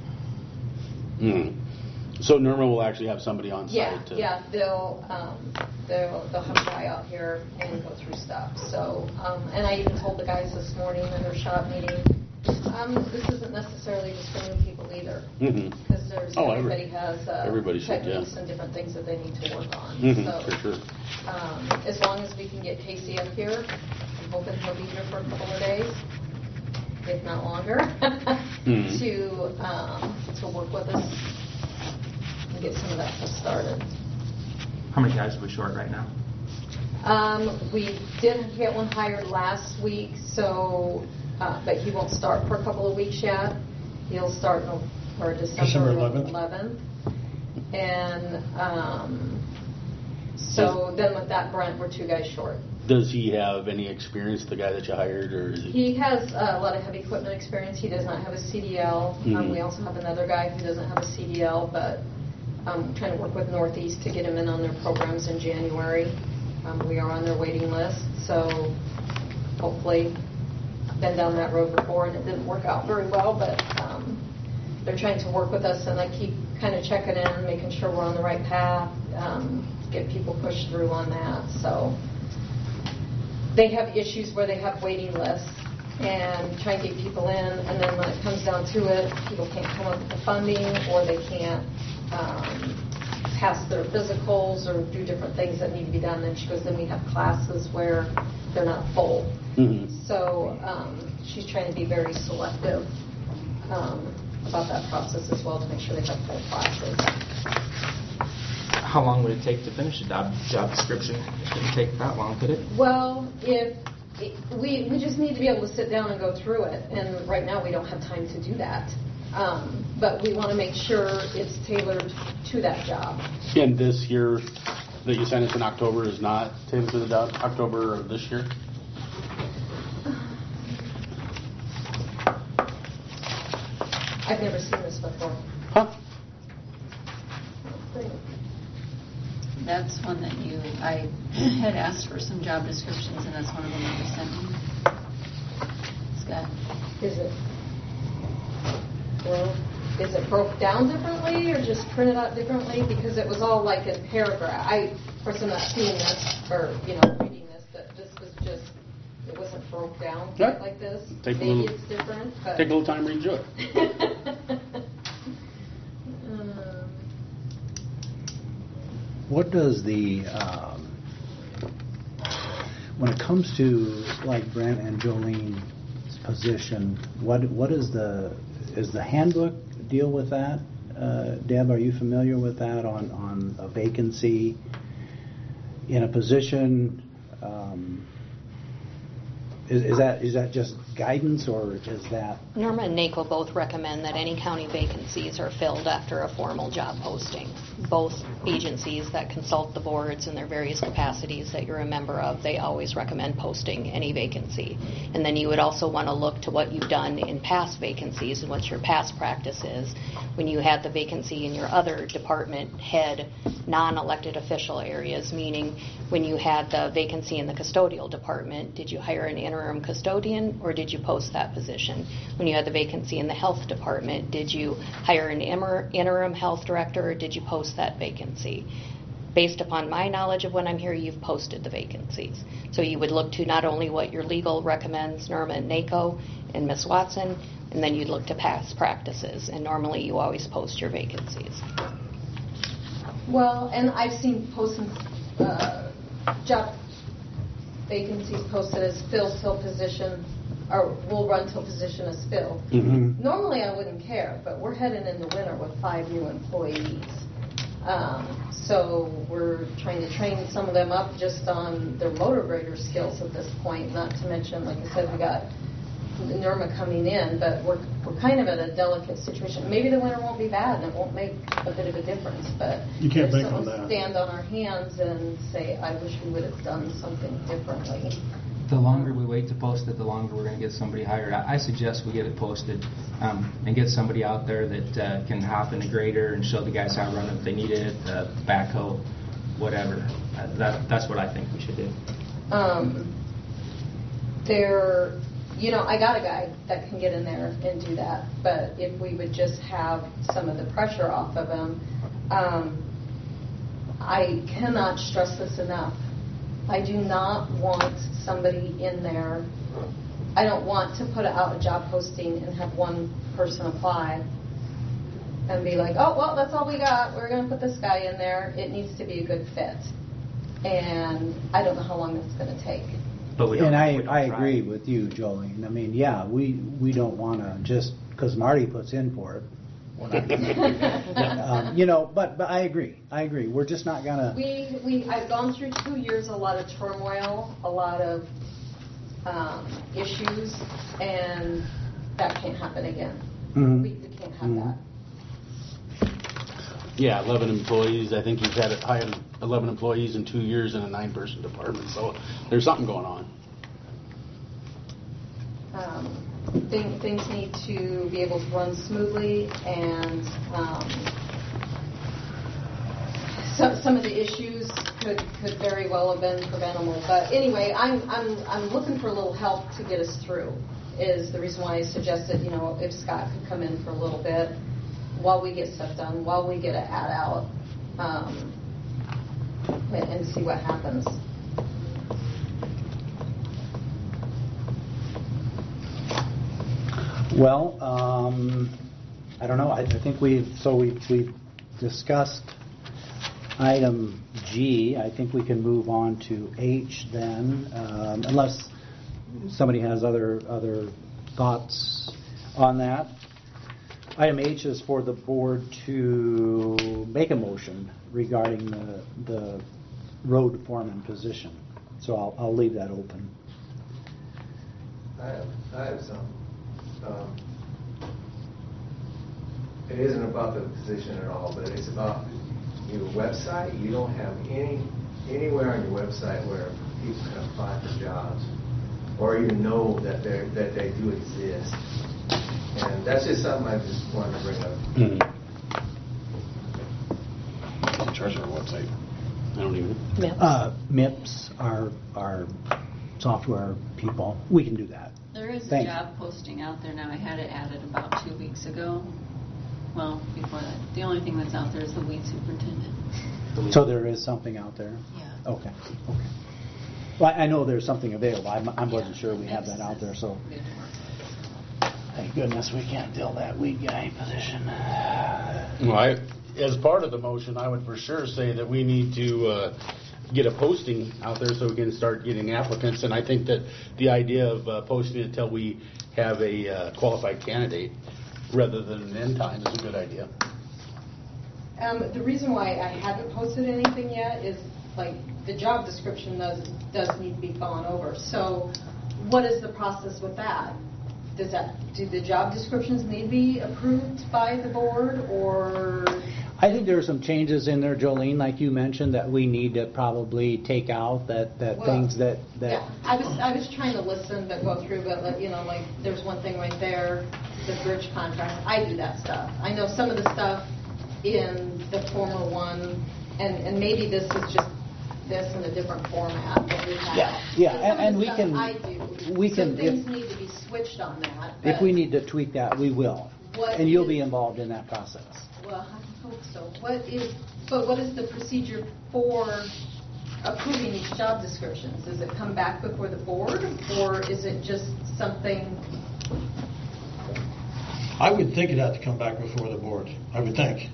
Mm. So Nirma will actually have somebody on site Yeah, to... yeah, they'll, um, they'll, they'll have a guy out here and go through stuff. So, um, and I even told the guys this morning in their shop meeting, um, this isn't necessarily just for new people either. Mm-hmm. Because there's, Oh, everybody every- has uh, everybody should, techniques yeah. and different things that they need to work on. Mm-hmm, So, for sure. um, as long as we can get Casey up here, I'm hoping he'll be here for a couple of days, if not longer, Mhm. to, um, to work with us and get some of that stuff started. How many guys are we short right now? Um, we did get one hired last week, so, uh, but he won't start for a couple of weeks yet. He'll start no, or December December eleventh. eleventh. And um, so then with that, Brent, we're two guys short. Does he have any experience, the guy that you hired, or is he... He has uh, a lot of heavy equipment experience. He does not have a C D L. Um, Mhm. we also have another guy who doesn't have a C D L, but I'm trying to work with Northeast to get him in on their programs in January. Um, we are on their waiting list, so hopefully, I've been down that road before and it didn't work out very well, but um, they're trying to work with us, and I keep kind of checking in, making sure we're on the right path, um, get people pushed through on that. So they have issues where they have waiting lists and try and get people in, and then when it comes down to it, people can't come up with the funding, or they can't um, pass their physicals or do different things that need to be done. And she goes, then we have classes where they're not full. Mhm. So um, she's trying to be very selective um, about that process as well, to make sure they have full classes. How long would it take to finish a job, job description? It shouldn't take that long, could it? Well, if it, we we just need to be able to sit down and go through it, and right now we don't have time to do that. Um, but we want to make sure it's tailored to that job. And this year that you sent us in October is not tailored to the job? October of this year? I've never seen this before. Huh? That's one that you, I had asked for some job descriptions, and that's one of them that you sent me. Scott? Is it? Well, is it broke down differently or just printed out differently? Because it was all like a paragraph. I, of course, I'm not seeing this or, you know, reading this, but this was just, it wasn't broke down Yeah. quite like this. Take a Maybe little- it's different, but. Take a little time to read through it. Um, what does the, um, when it comes to like Brent and Jolene's position, what what is the, is the handbook deal with that? Uh, Deb, are you familiar with that on, on a vacancy in a position? Um, is, is that is that just guidance, or is that? Norma and NACO both recommend that any county vacancies are filled after a formal job posting. Both agencies that consult the boards in their various capacities that you're a member of, they always recommend posting any vacancy. And then you would also want to look to what you've done in past vacancies and what your past practice is. When you had the vacancy in your other department head non-elected official areas, meaning when you had the vacancy in the custodial department, did you hire an interim custodian or did you post that position? When you had the vacancy in the health department, did you hire an immer- interim health director or did you post that vacancy? Based upon my knowledge of when I'm here, you've posted the vacancies. So you would look to not only what your legal recommends, Norma and NACO and Miz Watson, and then you'd look to past practices. And normally you always post your vacancies. Well, and I've seen posting, uh, job vacancies posted as fill till position, or will run till position as filled. Mm-hmm. Normally I wouldn't care, but we're heading into winter with five new employees. Um, so we're trying to train some of them up just on their motor grader skills at this point, not to mention, like I said, we got Norma coming in, but we're, we're kind of at a delicate situation. Maybe the winter won't be bad and it won't make a bit of a difference, but You can't if bank on someone that. stand on our hands and say, I wish we would have done something differently. The longer we wait to post it, the longer we're going to get somebody hired. I, I suggest we get it posted um, and get somebody out there that uh, can hop in a grader and show the guys how to run it if they need it, uh, backhoe, whatever. Uh, that, that's what I think we should do. Um, there, you know, I got a guy that can get in there and do that, but if we would just have some of the pressure off of him, um, I cannot stress this enough. I do not want somebody in there. I don't want to put out a job posting and have one person apply and be like, oh, well, that's all we got. We're going to put this guy in there. It needs to be a good fit. And I don't know how long that's going to take. But we don't, and I, we don't I try. agree with you, Jolene. I mean, yeah, we, we don't want to just, because Marty puts in for it, we're not gonna, um, you know, but but I agree. I agree. We're just not going to. We, we, I've gone through two years, a lot of turmoil, a lot of um, issues, and that can't happen again. Mm-hmm. We, we can't have Mhm. that. Yeah, eleven employees. I think you've had it hired eleven employees in two years in a nine-person department. So there's something going on. Um, thing, things need to be able to run smoothly, and um, some some of the issues could could very well have been preventable. But anyway, I'm I'm I'm looking for a little help to get us through. Is the reason why I suggested, you know, if Scott could come in for a little bit while we get stuff done, while we get an ad out, um, and, and see what happens. Well, um, I don't know. I, I think we've, so we, we've discussed item G. I think we can move on to H then, um, unless somebody has other, other thoughts on that. Item H is for the board to make a motion regarding the, the road foreman position. So I'll, I'll leave that open. I have, I have some. Um, it isn't about the position at all, but it's about your website. You don't have any anywhere on your website where people can apply for jobs or even know that they that they do exist. And that's just something I just wanted to bring up. Mm-hmm. In charge of our website. I don't even know. MIPS, uh, MIPS our, our software people. We can do that. There is Thanks. a job posting out there now. I had it added about two weeks ago. Well, before that. The only thing that's out there is the weed superintendent. So there is something out there? Yeah. Okay. Okay. Well, I know there's something available. I, I wasn't Yeah. sure we had that out there, so Good work. thank goodness we can't fill that weed guy position. Well, I, as part of the motion, I would for sure say that we need to uh, get a posting out there so we can start getting applicants. And I think that the idea of uh, posting it until we have a uh, qualified candidate rather than an end time is a good idea. Um, the reason why I haven't posted anything yet is, like, the job description does does need to be gone over. So, what is the process with that? Does that do the job descriptions need to be approved by the board, or? I think there are some changes in there, Jolene, like you mentioned, that we need to probably take out. That that Well, things that that. Yeah, I was I was trying to listen but go through, but like, you know, like there's one thing right there, the bridge contract. I do that stuff. I know some of the stuff in the former one, and and maybe this is just this in a different format that we have. Yeah, yeah, So some and, of and the we stuff can I do. we so can things if, need to be switched on that. if we need to tweak that, we will, What and you'll is- be involved in that process. Well, I hope so. What is, but what is the procedure for approving these job descriptions? Does it come back before the board, or is it just something? I would think it'd have to come back before the board. I would think.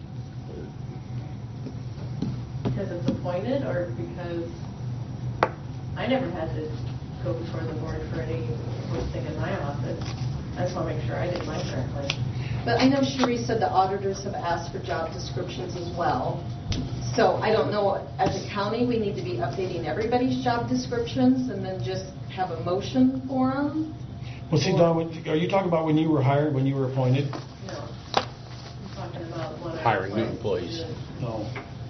Because it's appointed, or because I never had to go before the board for any posting in my office. I just want to make sure I did mine correctly. But I know Cherie said the auditors have asked for job descriptions as well. So I don't know, as a county, we need to be updating everybody's job descriptions and then just have a motion for them? Well, see, Don, what- are you talking about when you were hired, when you were appointed? No. I'm talking about when I Hiring new applied employees. to- No.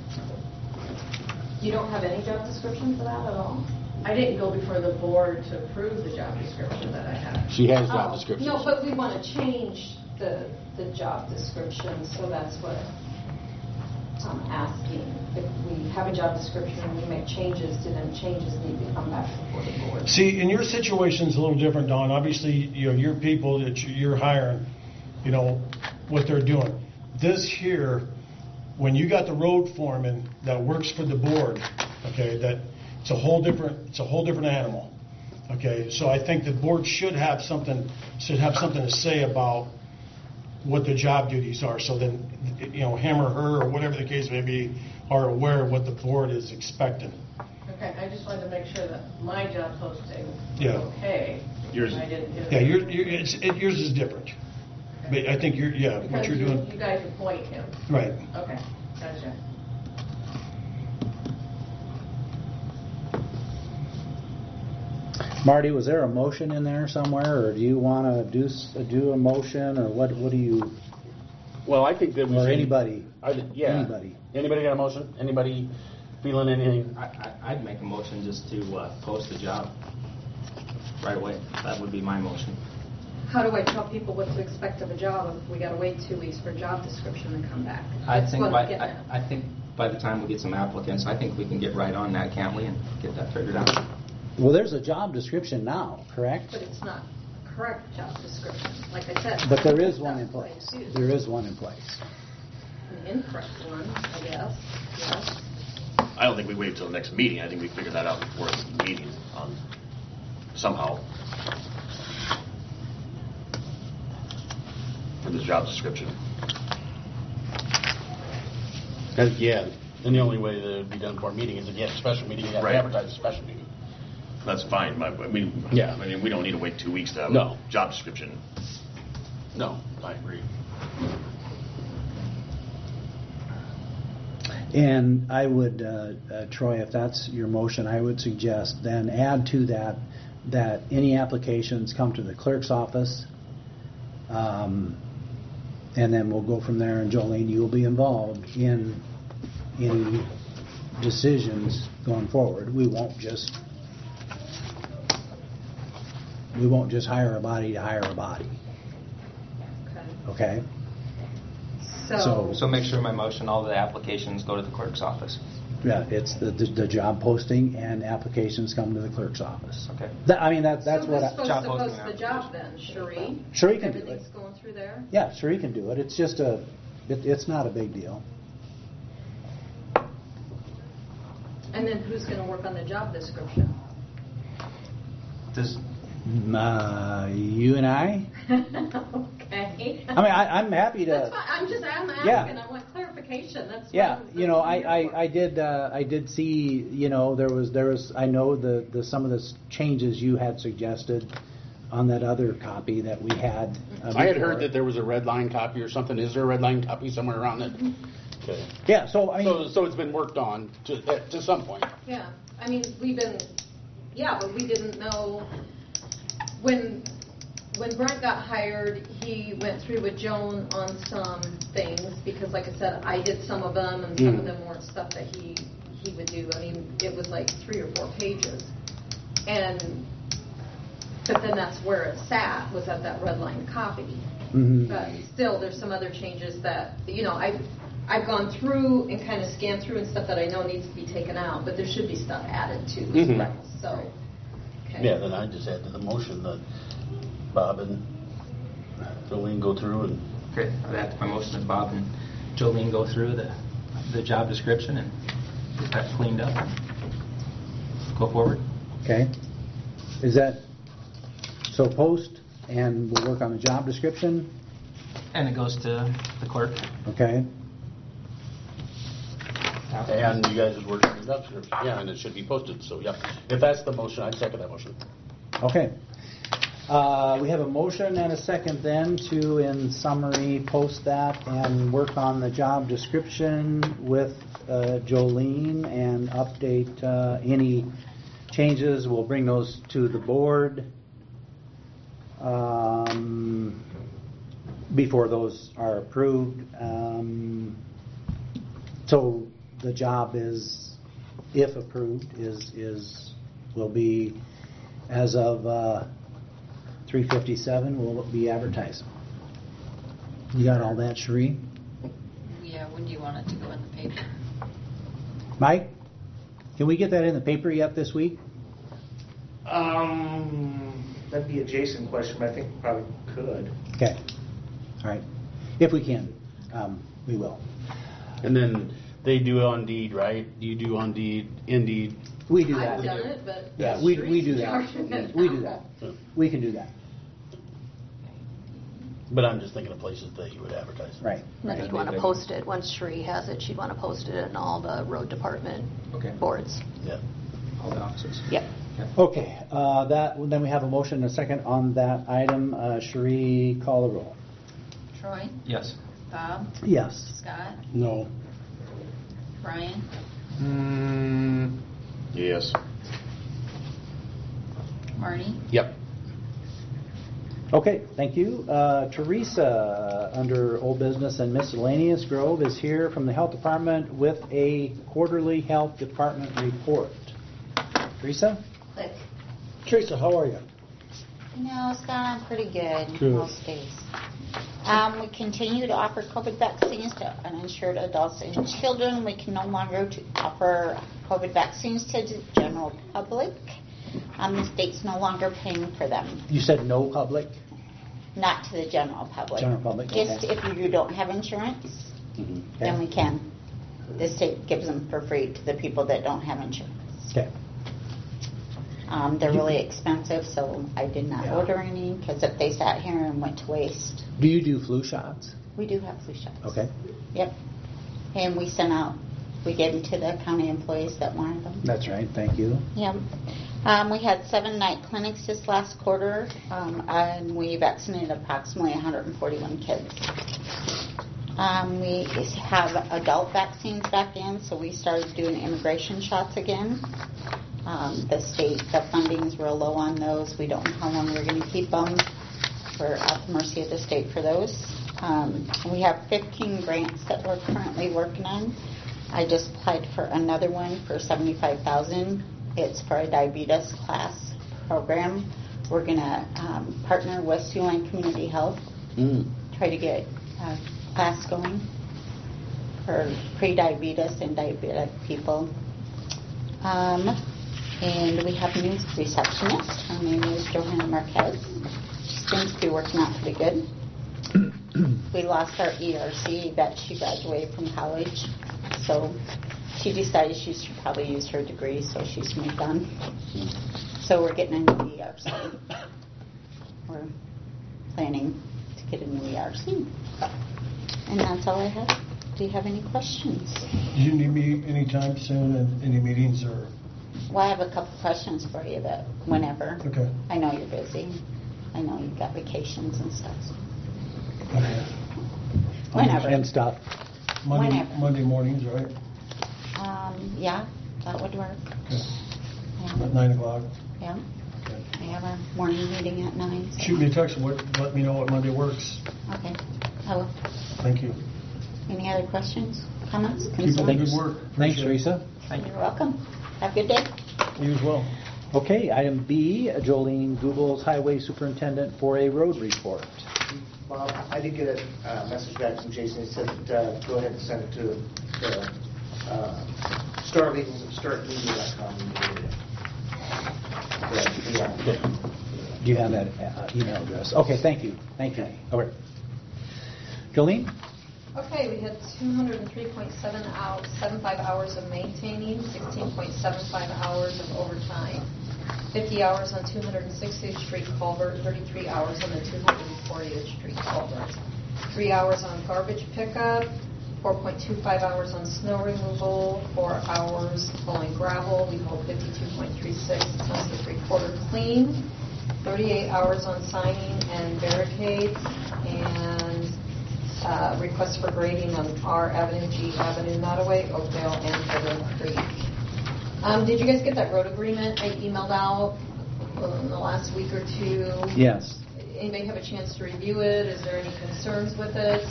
You don't have any job description for that at all? I didn't go before the board to approve the job description that I had. She has job Oh, descriptions. No, but we want to change the, the job description, so that's what I'm asking. If we have a job description and we make changes, do them changes need to come back before the board? See, in your situation's a little different, Don. Obviously, you know, your people that you- you're hiring, you know, what they're doing. This here, when you got the road foreman that works for the board, okay, that it's a whole different, it's a whole different animal. Okay, so I think the board should have something, should have something to say about what the job duties are, so then, you know, him or her, or whatever the case may be, are aware of what the board is expecting. Okay, I just wanted to make sure that my job posting was Yeah. okay. Yours, I didn't get it. yeah, your, your, it's, it, yours is different. But I think you're, yeah, what Because you're you, doing, you guys appoint him. right. Okay, gotcha. Marty, was there a motion in there somewhere, or do you want to do s- do a motion, or what? What do you? Well, I think that we Or should- anybody? I did- yeah. Anybody? Anybody got a motion? Anybody feeling anything? I, I, I'd make a motion just to uh, post the job right away. That would be my motion. How do I tell people what to expect of a job if we got to wait two weeks for a job description to come back? I That's think what by I'm getting I, at. I think by the time we get some applicants, I think we can get right on that, can't we, and get that figured out. Well, there's a job description now, correct? But it's not correct job description, like I said. But there is one in That's what I place. do. There is one in place. An incorrect one, I guess, yes. I don't think we wait till the next meeting. I think we figure that out before the meeting on somehow. For the job description. Uh, yeah, and the only way that it would be done for a meeting is if you have a special meeting, you have Right. to advertise a special meeting. That's fine. but I mean, Yeah. I mean, we don't need to wait two weeks to have No. a job description. No, I agree. And I would, uh, uh, Troy, if that's your motion, I would suggest then add to that that any applications come to the clerk's office, um, and then we'll go from there. And Jolene, you will be involved in any decisions going forward. We won't just we won't just hire a body to hire a body. Okay. So, So make sure my motion, all the applications go to the clerk's office. Yeah, it's the, the the job posting and applications come to the clerk's office. Okay. That, I mean, that that's so what. who's I, supposed job to posting post the job then? Cherie? Cherie can do it. Everything's going through there? Yeah, sure, he can do it. It's just a, it, it's not a big deal. And then who's going to work on the job description? Does Uh, you and I. Okay. I mean, I, I'm happy to. That's fine. I'm just, I'm asking. Yeah. I want clarification. clarification, that's. Yeah, what you know, I, that's what I'm here I, I did, uh, I did see, you know, there was, there was, I know the, the, some of the s- changes you had suggested on that other copy that we had. uh, I had before. heard that there was a red line copy or something. Is there a red line copy somewhere around it? Okay. Yeah, so I mean. So, so it's been worked on to, uh, to some point. for. Yeah, I mean, we've been, yeah, but we didn't know, when, when Brent got hired, he went through with Joan on some things, because like I said, I did some of them, and some Mm. of them weren't stuff that he, he would do. I mean, it was like three or four pages. And, but then that's where it sat, was at that red line copy. Mhm. But still, there's some other changes that, you know, I've, I've gone through and kind of scanned through and stuff that I know needs to be taken out, but there should be stuff added to as Mhm. well, so. okay. Yeah, then I just add to the motion that Bob and Jolene go through and. Okay, I'd add to my motion that Bob and Jolene go through the, the job description and get that cleaned up and go forward. Okay. Is that, so post, and we'll work on the job description, And it goes to the clerk. okay? And you guys would work on the job description. Yeah, and it should be posted, so yeah. If that's the motion, I'd second that motion. Okay. Uh, we have a motion and a second then to, in summary, post that and work on the job description with uh, Jolene and update uh, any changes. We'll bring those to the board um, before those are approved. Um, so the job is, if approved, is is will be as of uh, three fifty-seven. Will be advertised. You got all that, Sheree? Yeah, when do you want it to go in the paper? Mike, can we get that in the paper yet this week? Um, that'd be a Jason question, but I think we probably could. Okay. All right. If we can, um, we will. And then they do on deed, right? You do on deed, Indeed. We do that. I've done it, but. Yeah, we we do Sheree's that. in charge of it We do now. that. We can do that. But I'm just thinking of places that you would advertise. Right. Then you'd want to post it, once Sheree has it, she'd want to post it in all the road department Okay. boards. Yeah. All the offices. Yep. Okay. Uh, that then we have a motion and a second on that item. Uh, Sheree, call the roll. Troy? Yes. Bob? Yes. Scott? No. Brian? Mm, yes. Marty? Yep. Okay, thank you. Uh, Teresa, under old business and miscellaneous, Grove is here from the Health Department with a quarterly Health Department report. Teresa? Click. Teresa, how are you? You know, it's gone on pretty good Good. most days. Um, we continue to offer COVID vaccines to uninsured adults and children. We can no longer to offer COVID vaccines to the general public. Um, the state's no longer paying for them. You said no public? Not to the general public. General public, Just okay. if you don't have insurance, Mm-hmm. then we can. The state gives them for free to the people that don't have insurance. Okay. Um, they're really expensive, so I did not Yeah. order any because if they sat here and went to waste. Do you do flu shots? We do have flu shots. Okay. Yep. And we sent out, we gave them to the county employees that wanted them. That's right, thank you. Yep. Um, we had seven night clinics this last quarter, um, and we vaccinated approximately one hundred forty-one kids. Um, we have adult vaccines back in, so we started doing immigration shots again. Um, the state, the funding's real low on those. We don't know how long we're going to keep them. We're at the mercy of the state for those. Um, we have fifteen grants that we're currently working on. I just applied for another one for seventy-five thousand dollars. It's for a diabetes class program. We're going to um, partner with Siouxland Community Health, Mm. try to get a class going for pre-diabetes and diabetic people. Um, and we have a new receptionist. Her name is Johanna Marquez. She seems to be working out pretty good. We lost our E R C that she graduated from college, so she decided she should probably use her degree, so she's moved on. So we're getting a new E R C. We're planning to get a new E R C. And that's all I have. Do you have any questions? Do you need me anytime soon in any meetings or? Well, I have a couple questions for you, but whenever. Okay. I know you're busy. I know you've got vacations and stuff. Okay. Whenever. And stuff. Monday, Whenever. Monday mornings, right? Um, yeah, that would work. Okay. Yeah. At nine o'clock. Yeah. Okay. We have our morning meeting at nine. So. Shoot me a text and what, let me know what Monday works. Okay. I will. Thank you. Any other questions, comments, Keep concerns? up the good work. Thanks, Appreciate it. Teresa. You're welcome. Have a good day. You as well. Okay, item B, Jolene Google's Highway Superintendent for a road report. Well, I did get a uh, message back from Jason. He said, uh, go ahead and send it to the uh, Star Legals at start media dot com. Do you have that uh, email address? Okay, thank you. Thank you. Okay. Jolene? Okay, we had two hundred three point seven five hours of maintaining, sixteen point seven five hours of overtime, fifty hours on two hundred sixtieth Street culvert, thirty-three hours on the two hundred fortieth Street culvert, three hours on garbage pickup, four point two five hours on snow removal, four hours pulling gravel. We hold fifty-two point three six tons of three-quarter clean, thirty-eight hours on signing and barricades, and uh, requests for grading on R Avenue, G Avenue, Nottoway, Oakdale, and Fiddler Creek. Um, did you guys get that road agreement I emailed out in the last week or two? Yes. Anybody have a chance to review it? Is there any concerns with it?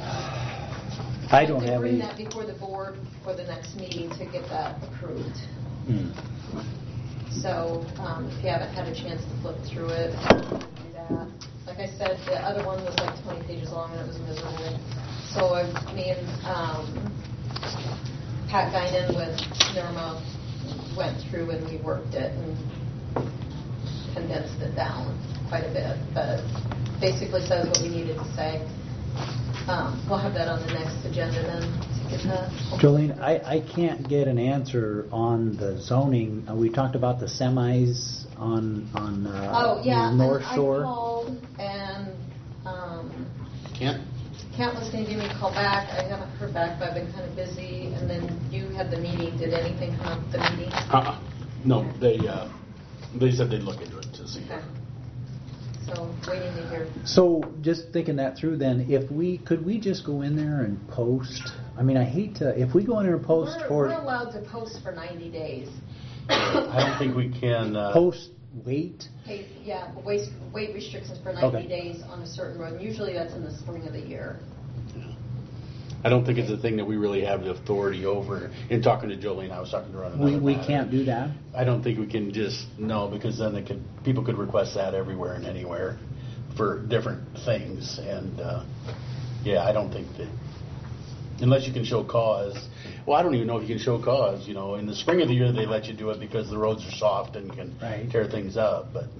I don't to have bring any. that before the board for the next meeting to get that approved. Hmm. So um, if you haven't had a chance to flip through it, do that. Like I said, the other one was like twenty pages long and it was miserable. So I, me and um, Pat Guinan with NERMA went through and we worked it and condensed it down quite a bit. But basically says what we needed to say. Um, we'll have that on the next agenda then to get that. Jolene, I, I can't get an answer on the zoning. Uh, we talked about the semis on on uh, Oh, yeah, North and Shore. I called and um, Can't? Kent was going to give me a call back. I haven't heard back, but I've been kind of busy. And then you had the meeting. Did anything come up the meeting? Uh-uh. No, they uh, they said they'd look into it to see. Okay. So waiting to hear. So just thinking that through, then, if we could we just go in there and post? I mean, I hate to. If we go in there and post we're, for we're allowed to post for ninety days. I don't think we can uh, post weight. Hey, yeah, weight weight restrictions for ninety Okay. days on a certain road. And usually that's in the spring of the year. I don't think it's a thing that we really have the authority over. In talking to Jolene, I was talking to her on We another we matter. can't do that. I don't think we can just, no, because then they could, people could request that everywhere and anywhere for different things. And, uh, yeah, I don't think that, unless you can show cause. Well, I don't even know if you can show cause. You know, in the spring of the year, they let you do it because the roads are soft and can Right. tear things up. But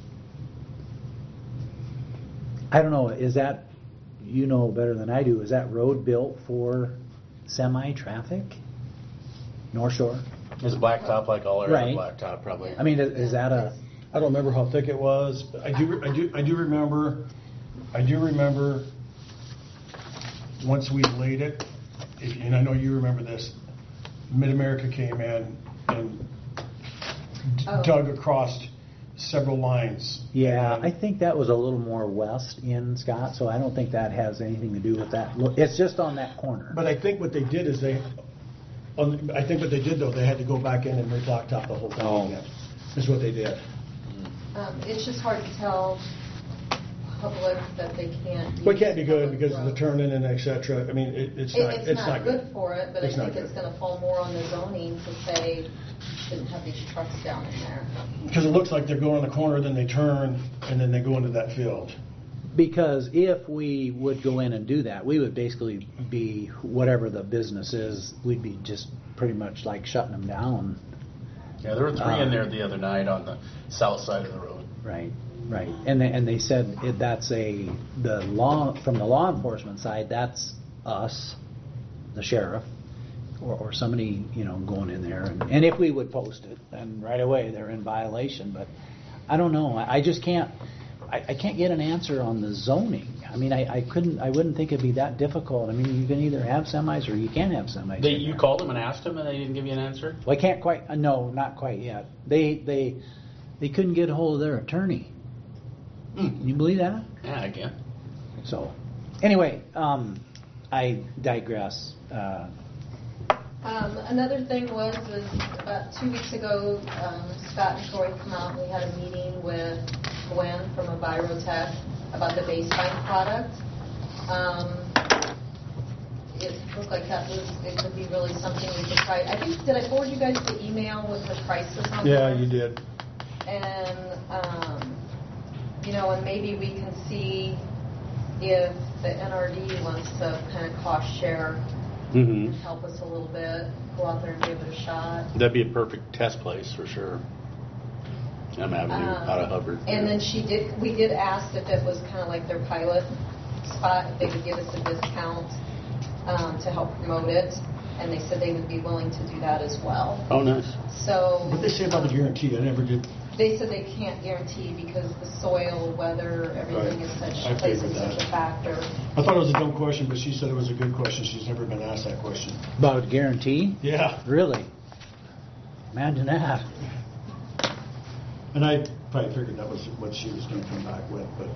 I don't know. Is that, you know better than I do, is that road built for semi-traffic? North Shore? is blacktop like all our Right. other blacktop probably? I mean, is, is that a? I don't remember how thick it was, but I do, I do, I do remember, I do remember once we laid it, if, and I know you remember this, Mid-America came in and d- Oh. dug across several lines. Yeah, I think that was a little more west in Scott, so I don't think that has anything to do with that. Look, it's just on that corner. But I think what they did is they, on, I think what they did though, they had to go back in and re-blacktop the whole thing Oh. again. Is what they did. Um, it's just hard to tell public that they can't. Well, use it can't be good public because of the roads. turning and et cetera. I mean, it, it's It- not, It's not good for it, but I It's not think it's good. going to fall more on the zoning to say, shouldn't have these trucks down in there. Because it looks like they're going on the corner, then they turn, and then they go into that field. Because if we would go in and do that, we would basically be, whatever the business is, we'd be just pretty much like shutting them down. Yeah, there were three Um, in there the other night on the south side of the road. Right, right. And they, and they said it, that's a, the law, from the law enforcement side, that's us, the sheriff, or, or somebody, you know, going in there. And, and if we would post it, then right away they're in violation. But I don't know. I, I just can't, I, I can't get an answer on the zoning. I mean, I, I couldn't, I wouldn't think it'd be that difficult. I mean, you can either have semis or you can have semis. They, you called them and asked them, and they didn't give you an answer? Well, I can't quite, uh, no, not quite yet. They, they, they couldn't get a hold of their attorney. Hmm. Can you believe that? Yeah, I can. So, anyway, um, I digress. Uh, Um, another thing was, was about two weeks ago, um, Scott and Troy come out and we had a meeting with Gwen from Envirotech about the baseline product. Um, it looked like that was, it could be really something we could try. I think, did I forward you guys the email with the prices on Yeah, there? you did. And, um, you know, and maybe we can see if the N R D wants to kind of cost share, Mm-hmm. help us a little bit, go out there and give it a shot. That'd be a perfect test place for sure. M Avenue Um, out of Hubbard. And then she did, we did ask if it was kind of like their pilot spot, if they could give us a discount um, to help promote it, and they said they would be willing to do that as well. Oh, nice. So. What they say about the guarantee, I never did. They said they can't guarantee because the soil, weather, everything Right. is such, I plays figured such that. a factor. I thought it was a dumb question, but she said it was a good question. She's never been asked that question. about a guarantee? Yeah. Really? Imagine that. And I probably figured that was what she was going to come back with, but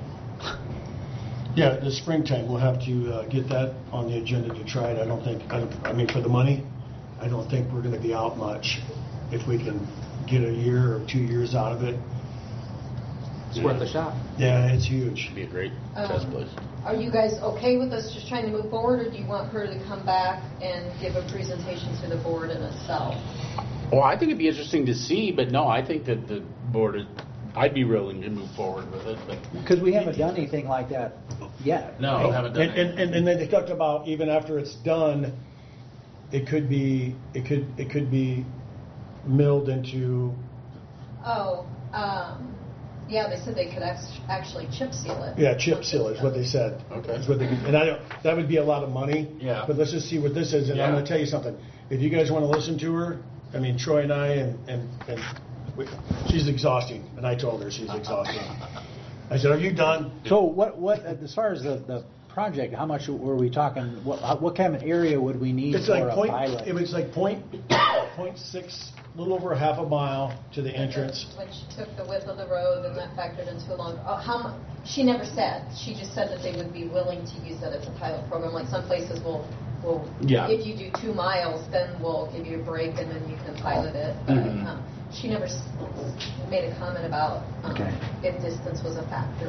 yeah, the springtime, we'll have to uh, get that on the agenda to try it. I don't think, I, don't, I mean, for the money, I don't think we're going to be out much if we can get a year or two years out of it. It's worth a shot. Yeah, it's huge. It'd be a great Um, test place. Are you guys okay with us just trying to move forward, or do you want her to come back and give a presentation to the board in itself? Well, I think it'd be interesting to see, but no, I think that the board, is, I'd be willing to move forward with it. But Because we haven't done anything like that yet. no, right? haven't done And, and, and, and then they talked about even after it's done, it could be, it could, it could be milled into. Oh, um, yeah, they said they could act- actually chip seal it. Yeah, chip seal is what they said. Okay. Is what they could, and I don't, that would be a lot of money. Yeah. But let's just see what this is, and I'm Yeah. going to tell you something. If you guys want to listen to her, I mean, Troy and I, and, and, and we, she's exhausting, and I told her she's exhausting. I said, are you done? So what, what, as far as the, the project, how much were we talking, what, what kind of area would we need It's for like a point, pilot? it was like point, point six, a little over a half a mile to the entrance. When she took the width of the road, and that factored into a long, oh, how mu, she never said. She just said that they would be willing to use that as a pilot program. Like some places will, will, Yeah. if you do two miles, then we'll give you a break and then you can pilot it. But, Mhm. um, she never s- made a comment about um, Okay. if distance was a factor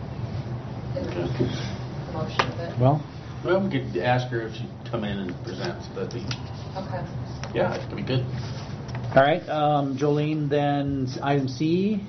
in the promotion of it. Well, well, we could ask her if she'd come in and present. So that'd be, Okay. yeah, it could be good. all right, um, Jolene, then item C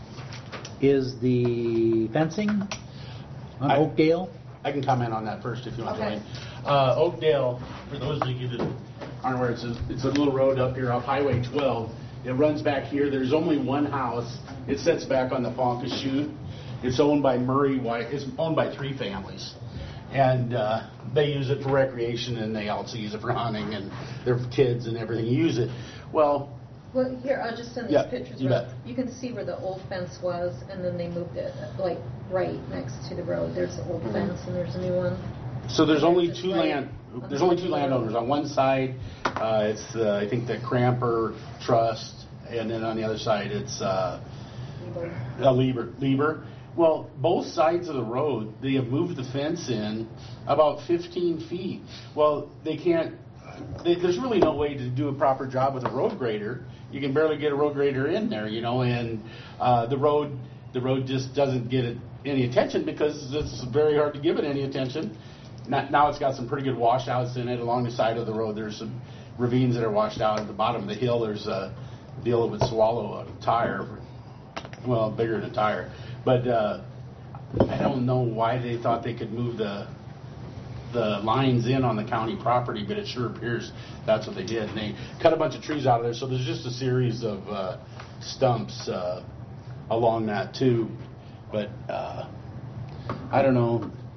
is the fencing on I- Oakdale. I can comment on that first if you want Okay. to join. Uh, Oakdale, for those of you that aren't aware, it's a, it's a little road up here off Highway twelve. It runs back here. There's only one house. It sits back on the Ponca Chute. It's owned by Murray White. It's owned by three families. And uh, they use it for recreation, and they also use it for hunting, and their kids and everything use it. Well, Well, here, I'll just send these Yeah, pictures. you around. bet. You can see where the old fence was, and then they moved it, like, right next to the road. There's the old Mhm. fence, and there's a new one. so there's only Just two right land. on There's the only two road. landowners. On one side, uh, it's uh, I think the Cramper Trust, and then on the other side, it's uh, uh, Lieber. Lieber. Well, both sides of the road, they have moved the fence in about fifteen feet. Well, they can't. They, there's really no way to do a proper job with a road grader. You can barely get a road grader in there, you know, and uh, the road, the road just doesn't get it any attention because it's very hard to give it any attention. Not, now it's got some pretty good washouts in it along the side of the road. There's some ravines that are washed out. At the bottom of the hill, there's a deal that would swallow a tire, well, bigger than a tire. But uh, I don't know why they thought they could move the the lines in on the county property, but it sure appears that's what they did. And they cut a bunch of trees out of there, so there's just a series of uh, stumps uh, along that too. But uh, I don't know.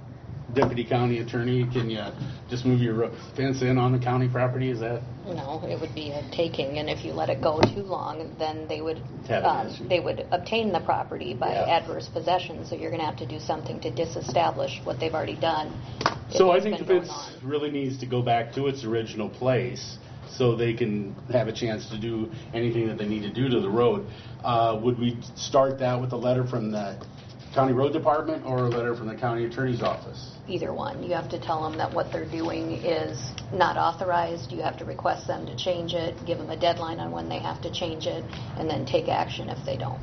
Deputy County Attorney, can you just move your fence in on the county property? Is that? No, it would be a taking, and if you let it go too long, then they would Have an um, issue. they would obtain the property by Yeah. adverse possession. So you're going to have to do something to disestablish what they've already done. if So I it's think the been going fence on. really needs to go back to its original place so they can have a chance to do anything that they need to do to the road. Uh, would we start that with a letter from the county road department or a letter from the county attorney's office? Either one. You have to tell them that what they're doing is not authorized. You have to request them to change it, give them a deadline on when they have to change it, and then take action if they don't.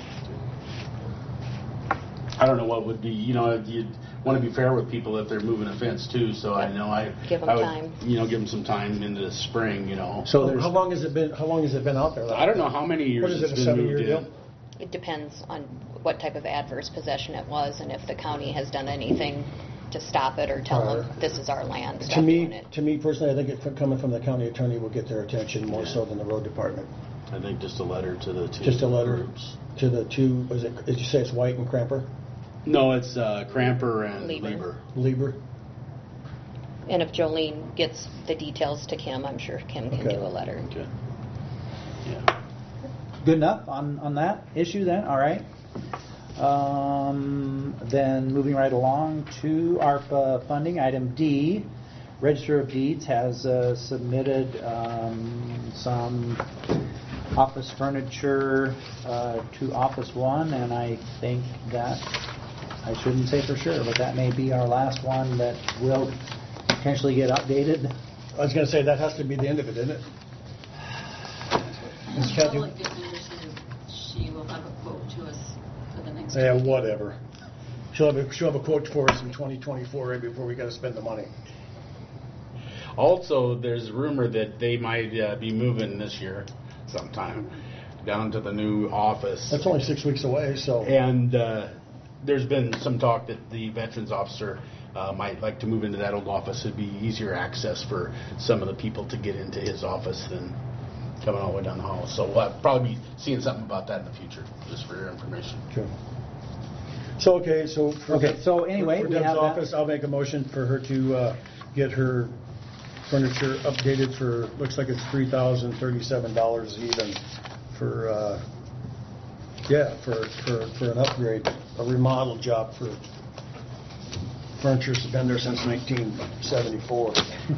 I don't know what would be, you know, you'd want to be fair with people if they're moving a fence too, so I know I, Give 'em I would, time. you know, give them some time into the spring, you know. So how long has it been, how long has it been out there? I don't know how many years What is it, it's a been seven-year moved deal? in. It depends on what type of adverse possession it was and if the county has done anything to stop it or tell them this is our land, To stop doing me, it. to me personally, I think it coming from the county attorney will get their attention more so than the road department. I think just a letter to the two Just a letter groups. to the two, was it, did you say it's White and Cramper? No, it's uh, Cramper and Lieber. Lieber. Lieber? And if Jolene gets the details to Kim, I'm sure Kim can Okay. do a letter. Okay. Good enough on, on that issue then? All right. Um, then moving right along to ARPA funding, item D. Register of Deeds has uh, submitted um, some office furniture uh, to Office One, and I think that, I shouldn't say for sure, but that may be our last one that will potentially get updated. I was going to say, that has to be the end of it, isn't it? Miz Kathy? Public is interested, she will have a quote to us for the next Yeah, meeting. whatever. She'll have, a, she'll have a quote for us in twenty twenty-four right before we got to spend the money. Also, there's rumor that they might uh, be moving this year sometime down to the new office. That's only six weeks away, so. And uh, there's been some talk that the veterans officer uh, might like to move into that old office. It'd be easier access for some of the people to get into his office than coming all the way down the hall. So we'll have, probably be seeing something about that in the future, just for your information. Sure. So, okay, so. For, Okay, so anyway, for we Deb's have that. office, I'll make a motion for her to uh, get her furniture updated for, looks like it's three thousand thirty-seven dollars even for, uh, yeah, for, for, for an upgrade, a remodel job for furniture's been there since nineteen seventy-four.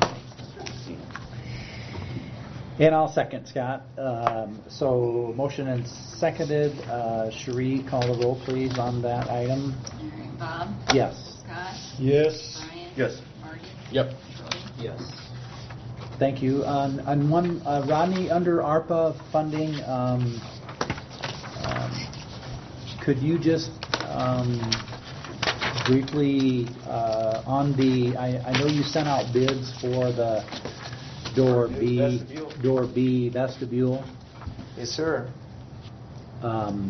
And I'll second, Scott. Um, so motion and seconded. Uh, Cherie, call the roll, please, on that item. All right, Bob? Yes. Scott? Yes. Brian? Yes. Marty? Yep. Troy? Yes. Thank you. On, on one, uh, Rodney, under ARPA funding, um, um, could you just um, briefly uh, on the? I, I know you sent out bids for the door B, Vestibule. door B vestibule. Yes, sir. Um,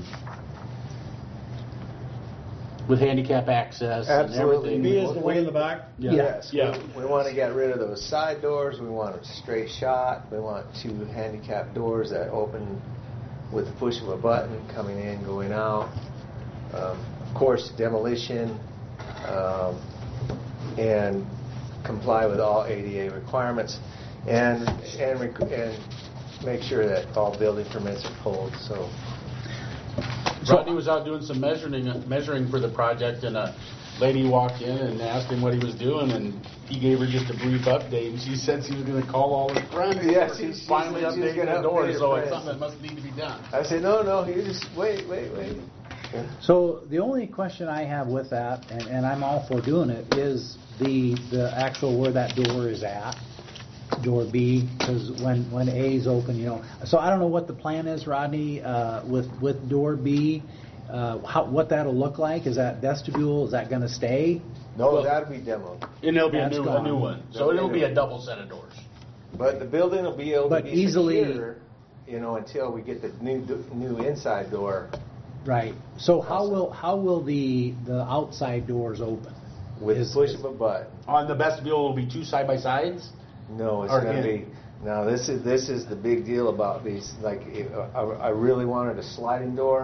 With handicap access Absolutely. and B everything. is the way in the back? Yeah. Yes. Yeah. We, we want to get rid of those side doors. We want a straight shot. We want two handicap doors that open with the push of a button, coming in, going out. Um, of course, demolition um, and comply with all A D A requirements, and and rec- and make sure that all building permits are pulled. So. Rodney was out doing some measuring measuring for the project, and a lady walked in and asked him what he was doing, and he gave her just a brief update. And she said she was going to call all his friends. Yes, He's she- she finally said she was updating gonna the door, update her so it's friends. something that must need to be done. I said, no, no, you just wait, wait, wait. So the only question I have with that, and, and I'm all for doing it, is the the actual where that door is at, door B, because when when A is open, you know. So I don't know what the plan is, Rodney, uh, with with door B, uh, how what that'll look like. Is that vestibule? Is that going to stay? No, Well- that'll be demoed. And there'll be a That's new, a gone. new one. So it'll be a double set of doors. But the building will be able But to be easily- secure, you know, until we get the new new inside door Right. So how will how will the the outside doors open? with Is- the push of a button. On the vestibule, will be two side by sides. No, it's Or going to in. be. Now this is this is the big deal about these. Like, if I, I really wanted a sliding door.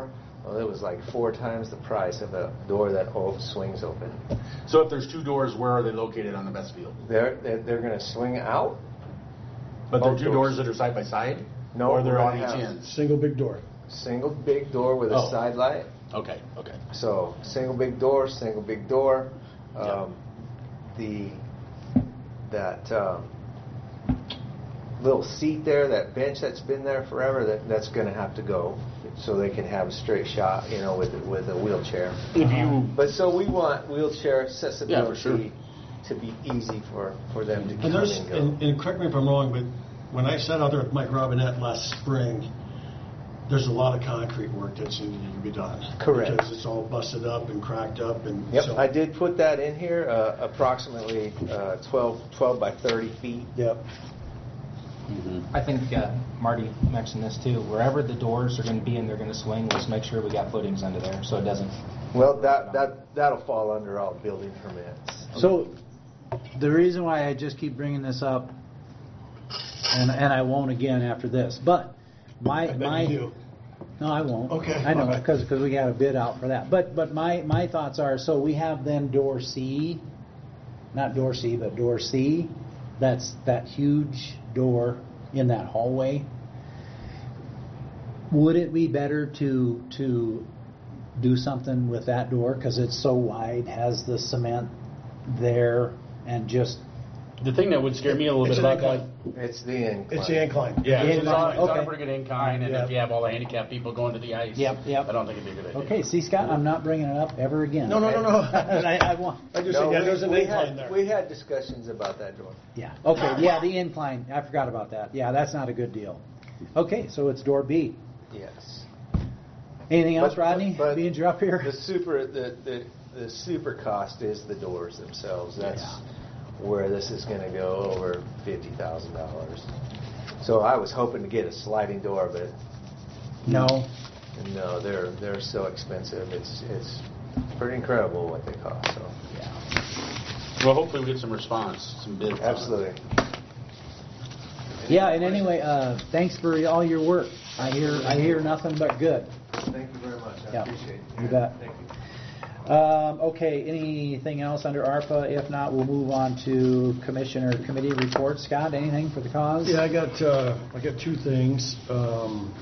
well, it was like four times the price of a door that o- swings open. So if there's two doors, where are they located on the best field? They're they're, they're going to swing out. But they're Both two doors. doors that are side by side? No, Or they're we're on gonna each have end? Single big door. Single big door with a Oh. side light. Okay, okay. So single big door, single big door. Um, the that um, little seat there, that bench that's been there forever, that that's going to have to go, so they can have a straight shot, you know, with with a wheelchair. If you, But so we want wheelchair accessibility Yeah, for sure. to be easy for, for them to come And there's, and go. and, and correct me if I'm wrong, but when I sat out there with Mike Robinette last spring, there's a lot of concrete work that's needed to be done. Correct. Because it's all busted up and cracked up and Yep, so. I did put that in here, uh, approximately uh, twelve, twelve by thirty feet. Yep. I think uh, Marty mentioned this too. Wherever the doors are going to be and they're going to swing, let's make sure we got footings under there so it doesn't. Well, that, that, that'll fall under all building permits. So, the reason why I just keep bringing this up, and and I won't again after this, but my I bet my you do. no, I won't. Okay, I know all right. because because we got a bid out for that. But but my my thoughts are, so we have then door C, not door C, but door C. That's that huge door in that hallway. Would it be better to to do something with that door because it's so wide, has the cement there, and just the thing that would scare me a little It's bit an about that. incline. It's the incline. It's the incline. Yeah, it's, Incline, on, it's on okay. a pretty good incline, and Yep. if you have all the handicapped people going to the ice, Yep, yep. I don't think it'd be a good idea. Okay, see, Scott, I'm not bringing it up ever again. No, no, no, no. I, I want. I just No, said, yeah, we- there's an we incline had, there. We had discussions about that door. Yeah. Okay. Yeah, the incline. I forgot about that. Yeah, that's not a good deal. Okay, so it's door B. Yes. Anything else, But- Rodney? but Being you're up here. The super, the, the, the super cost is the doors themselves. That's where this is going to go over fifty thousand dollars. So I was hoping to get a sliding door, but No. no, they're they're so expensive. It's it's pretty incredible what they cost. So Well, hopefully we get some response, some bids. on it. absolutely. Yeah. And anyway, uh, thanks for all your work. I hear I hear nothing but good. Thank you very much. I Yeah. appreciate it. You bet. Thank you. Um, okay. Anything else under ARPA? If not, we'll move on to commissioner committee reports. Scott, anything for the cause? Yeah, I got, uh, I got two things. Um,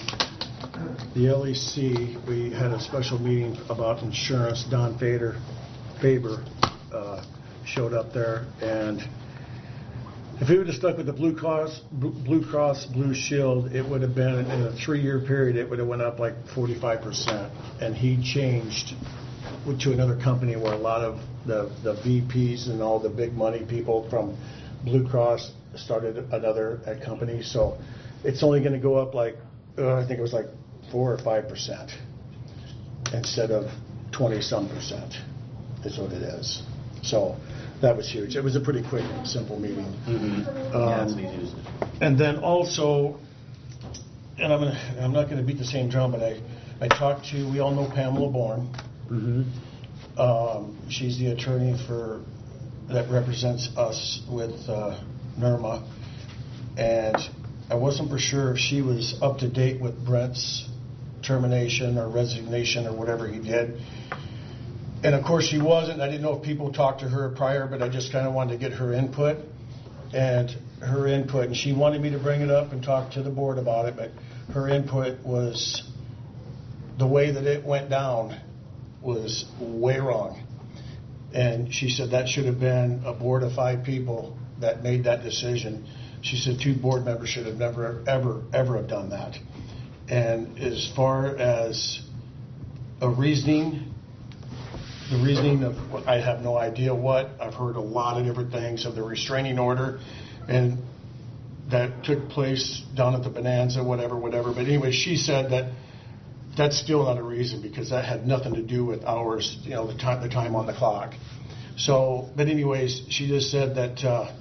the L E C, we had a special meeting about insurance. Don Fader, Faber, uh, showed up there, and if we would have stuck with the Blue Cross, Blue Cross Blue Shield, it would have been, in a three-year period, it would have went up like forty-five percent. And he changed to another company where a lot of the, the V Ps and all the big money people from Blue Cross started another uh, company. So it's only going to go up like, uh, I think it was like four or five percent instead of twenty-some percent is what it is. So that was huge. It was a pretty quick, simple meeting. Mm-hmm. Um, Yeah, it's easy to do. And then also, and I'm gonna, I'm not gonna beat the same drum, but I, I talked to, we all know Pamela Bourne. Mm-hmm. Um, she's the attorney for, that represents us with uh, NERMA. And I wasn't for sure if she was up to date with Brent's termination or resignation or whatever he did. And of course she wasn't. I didn't know if people talked to her prior, but I just kind of wanted to get her input. And her input, and she wanted me to bring it up and talk to the board about it, but her input was the way that it went down was way wrong. And she said that should have been a board of five people that made that decision. She said two board members should have never, ever, ever have done that. And as far as a reasoning, the reasoning of, I have no idea what. I've heard a lot of different things of the restraining order, and that took place down at the Bonanza, whatever, whatever. But anyway, she said that that's still not a reason because that had nothing to do with hours, you know, the time, the time on the clock. So, but anyways, she just said that uh,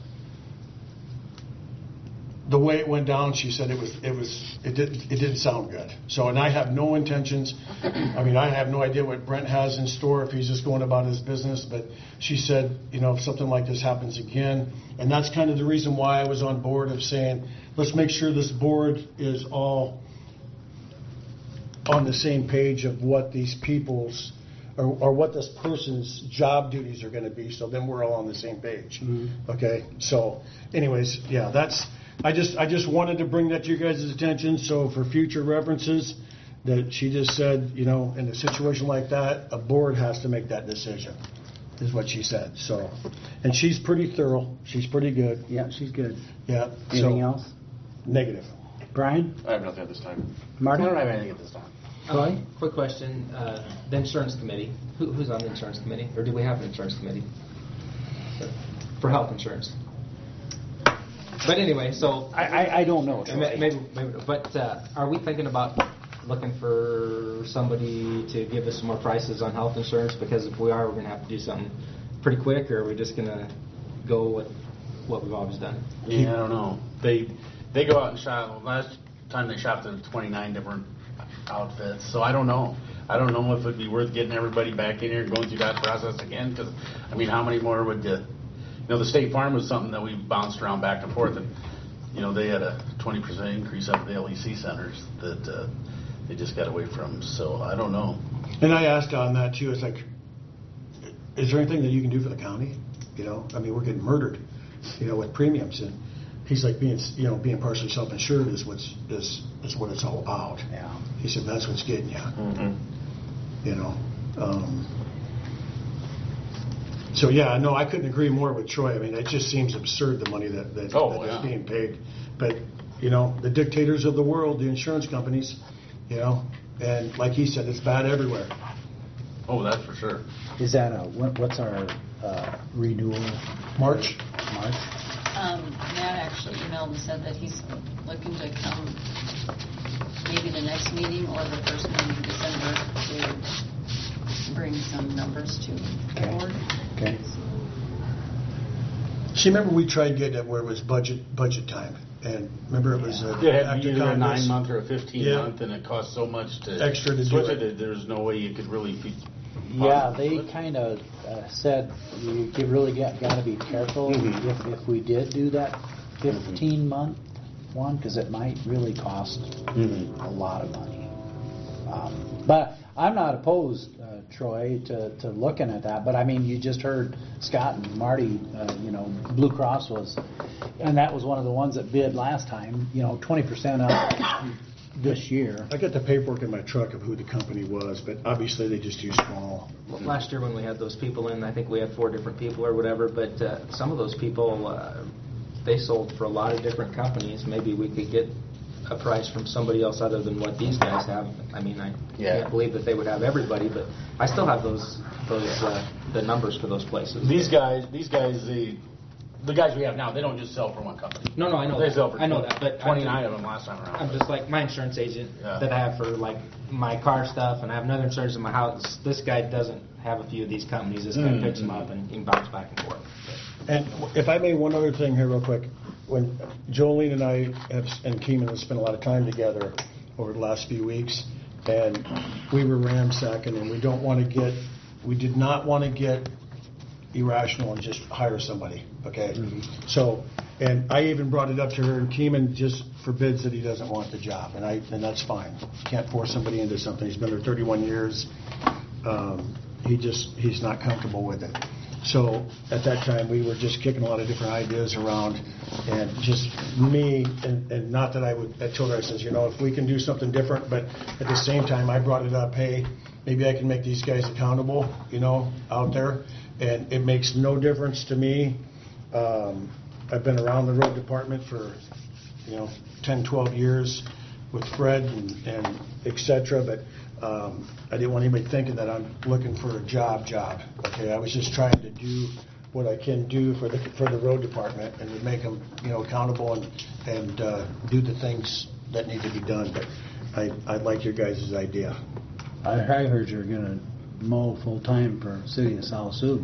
the way it went down, she said it was, it was, it didn't, it didn't sound good. So, and I have no intentions. I mean, I have no idea what Brent has in store if he's just going about his business. But she said, you know, if something like this happens again, and that's kind of the reason why I was on board of saying, let's make sure this board is all on the same page of what these people's, or, or what this person's job duties are going to be, so then we're all on the same page. Mm-hmm. Okay, so anyways, yeah, that's, I just, I just wanted to bring that to you guys' attention, so for future references, that she just said, you know, in a situation like that, a board has to make that decision, is what she said, so. And she's pretty thorough, she's pretty good. Yeah, she's good. Yeah. Anything so, else? Negative. Brian? I have nothing at this time. Marty? I don't have anything at this time. Troy? Um, quick question. Uh, the insurance committee. Who, who's on the insurance committee? Or do we have an insurance committee? For health insurance. But anyway, so... I, I, I don't know. Maybe, maybe, maybe, but uh, are we thinking about looking for somebody to give us some more prices on health insurance? Because if we are, we're going to have to do something pretty quick, or are we just going to go with what we've always done? Yeah, I don't know. They they go out and shop. Last time they shopped at twenty-nine different outfits, so I don't know. I don't know if it'd be worth getting everybody back in here and going through that process again. Because I mean, how many more would you? You know, the State Farm was something that we bounced around back and forth, and you know they had a twenty percent increase up at the L E C centers that uh, they just got away from. So I don't know. And I asked on that too. It's like, is there anything that you can do for the county? You know, I mean, we're getting murdered, you know, with premiums. And he's like, being, you know, being partially self-insured is what's is is what it's all about. Yeah. He said that's what's getting you. Mm-hmm. You know. Um, so yeah, no, I couldn't agree more with Troy. I mean, it just seems absurd the money that that, Oh, that yeah. is being paid. But you know, the dictators of the world, the insurance companies, you know, and like he said, it's bad everywhere. Oh, that's for sure. Is that a, what, what's our uh, renewal? March. March? Um, Matt actually emailed and said that he's looking to come maybe the next meeting or the first meeting in December to bring some numbers to the board. Okay. See, remember we tried getting it where it was budget budget time, and remember it was a Yeah, it had act to of be either a Congress. nine month or a fifteen Yeah. month, and it cost so much to Extra to do switch it. it. There's no way you could really. Be Yeah, they kind of uh, said you you really got got to be careful Mhm. if if we did do that fifteen month one, because it might really cost Mhm. a lot of money. Um, but I'm not opposed, uh, Troy, to, to looking at that. But I mean, you just heard Scott and Marty. Uh, you know, Blue Cross was, and that was one of the ones that bid last time. You know, twenty percent up this year. I got the paperwork in my truck of who the company was, but obviously they just use small. Well, last year when we had those people in, I think we had four different people or whatever, but uh, some of those people, uh, they sold for a lot of different companies. Maybe we could get a price from somebody else other than what these guys have. I mean, I Yeah. can't believe that they would have everybody, but I still have those, those uh, the numbers for those places. These guys, these guys, the the guys we have now, they don't just sell for one company. No, no, I know They that. sell for I know that, but twenty-nine I'm- of them last time around. I'm just like my insurance agent Yeah. that I have for like my car stuff, and I have another insurance in my house. This guy doesn't have a few of these companies. This guy Mm. picks them up and he can bounce back and forth. And if I may, one other thing here real quick. When Jolene and I have, and Keeman have spent a lot of time together over the last few weeks, and we were ransacking, and we don't want to get, we did not want to get irrational and just hire somebody, okay? So, and I even brought it up to her, and Keeman just forbids that he doesn't want the job, and I, and that's fine. Can't force somebody into something. He's been there thirty-one years. Um, he just, he's not comfortable with it. So at that time, we were just kicking a lot of different ideas around, and just me, and, and not that I would, I told her, I says, you know, if we can do something different, but at the same time, I brought it up, hey, maybe I can make these guys accountable, you know, out there, and it makes no difference to me. Um, I've been around the road department for, you know, ten, twelve years with Fred and, and et cetera, but Um, I didn't want anybody thinking that I'm looking for a job job. Okay, I was just trying to do what I can do for the for the road department and to make them, you know, accountable and and uh, do the things that need to be done. But I I like your guys' idea. I, I heard you're going to mow full time for City of South Sioux.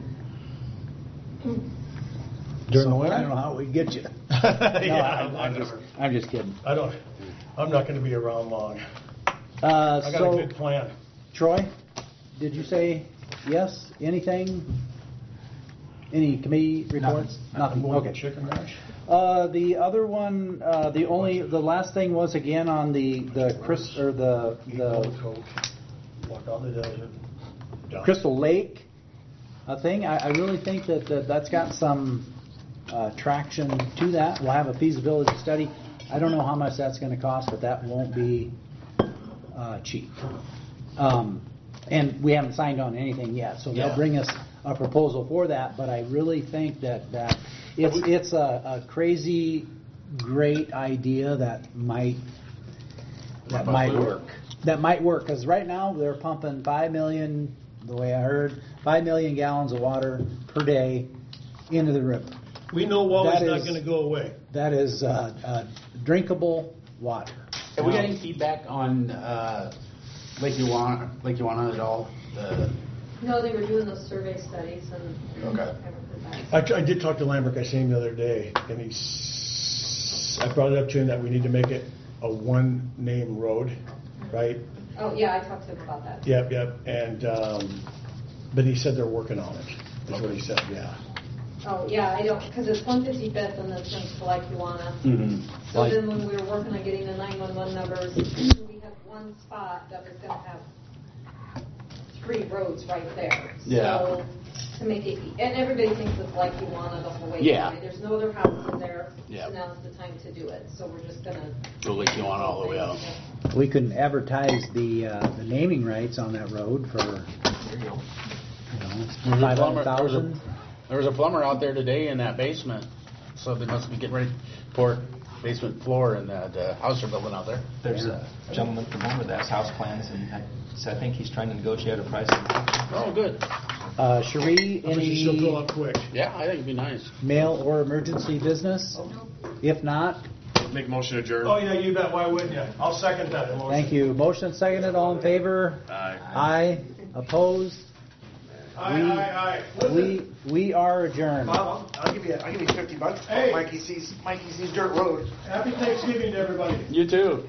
During the So, winter? I don't know how we get you. yeah, no, I'm, I'm just whatever. I'm just kidding. I don't. I'm not going to be around long. Uh, I got so, a good plan. Troy, did you say yes? Anything? Any committee reports? Nothing. More than Okay. Chicken ranch? Uh, the other one, uh, the only, the last thing was again on the, the Chris, or the, the Walk out the desert. Done. Crystal Lake uh, thing. I, I really think that, that that's got some uh, traction to that. We'll have a feasibility study. I don't know how much that's going to cost, but that won't be uh, cheap. Um, and we haven't signed on anything yet, so they'll Yeah. bring us a proposal for that. But I really think that, that it's it's a, a crazy, great idea that might that might work. That might work because right now they're pumping five million, the way I heard, five million gallons of water per day into the river. We know Wally's That not is- going to go away. That is uh, uh, drinkable water. Have we got Now- any feedback on uh, Lake Ewana, Lake Ewana at all? Uh, No, they were doing those survey studies and. Okay. I, I did talk to Lambert, I seen him the other day, and he's, I brought it up to him that we need to make it a one-name road, right? Oh, yeah, I talked to him about that. Yep, yep, and, um, but he said they're working on it, is what he said, yeah. Oh, yeah, I don't, because it's one fifty-fifth and then turns to like Kiwanis. Mm-hmm. So Like- then when we were working on getting the nine one one numbers, we had one spot that was gonna have three roads right there. Yeah. So to make it, and everybody thinks it's like Kiwanis the whole way. Yeah. through. There's no other houses there. Yeah. So now's the time to do it. So we're just gonna. Go Lake Ewana all the way out. We couldn't advertise the uh, the naming rights on that road for There you go. you know, five hundred thousand. There was a plumber out there today in that basement, so they must be getting ready to pour basement floor in that uh, house they're building out there. There's a gentleman from over that's house plans, and I, so I think he's trying to negotiate a price. Oh, good. Uh, Cherie, I bet you she'll go any up quick. Yeah, I think it'd be nice. mail or emergency business? If not, Make motion adjourned. Oh, yeah, you bet, why wouldn't you? I'll second that motion. thank you. Motion seconded, all in favor? Aye. Aye. Opposed? Aye, aye, aye. We, we are adjourned. Bob, I'll I'll give you, I'll give you fifty bucks. Hey. Mikey sees, Mikey sees dirt road. Happy Thanksgiving to everybody. You too.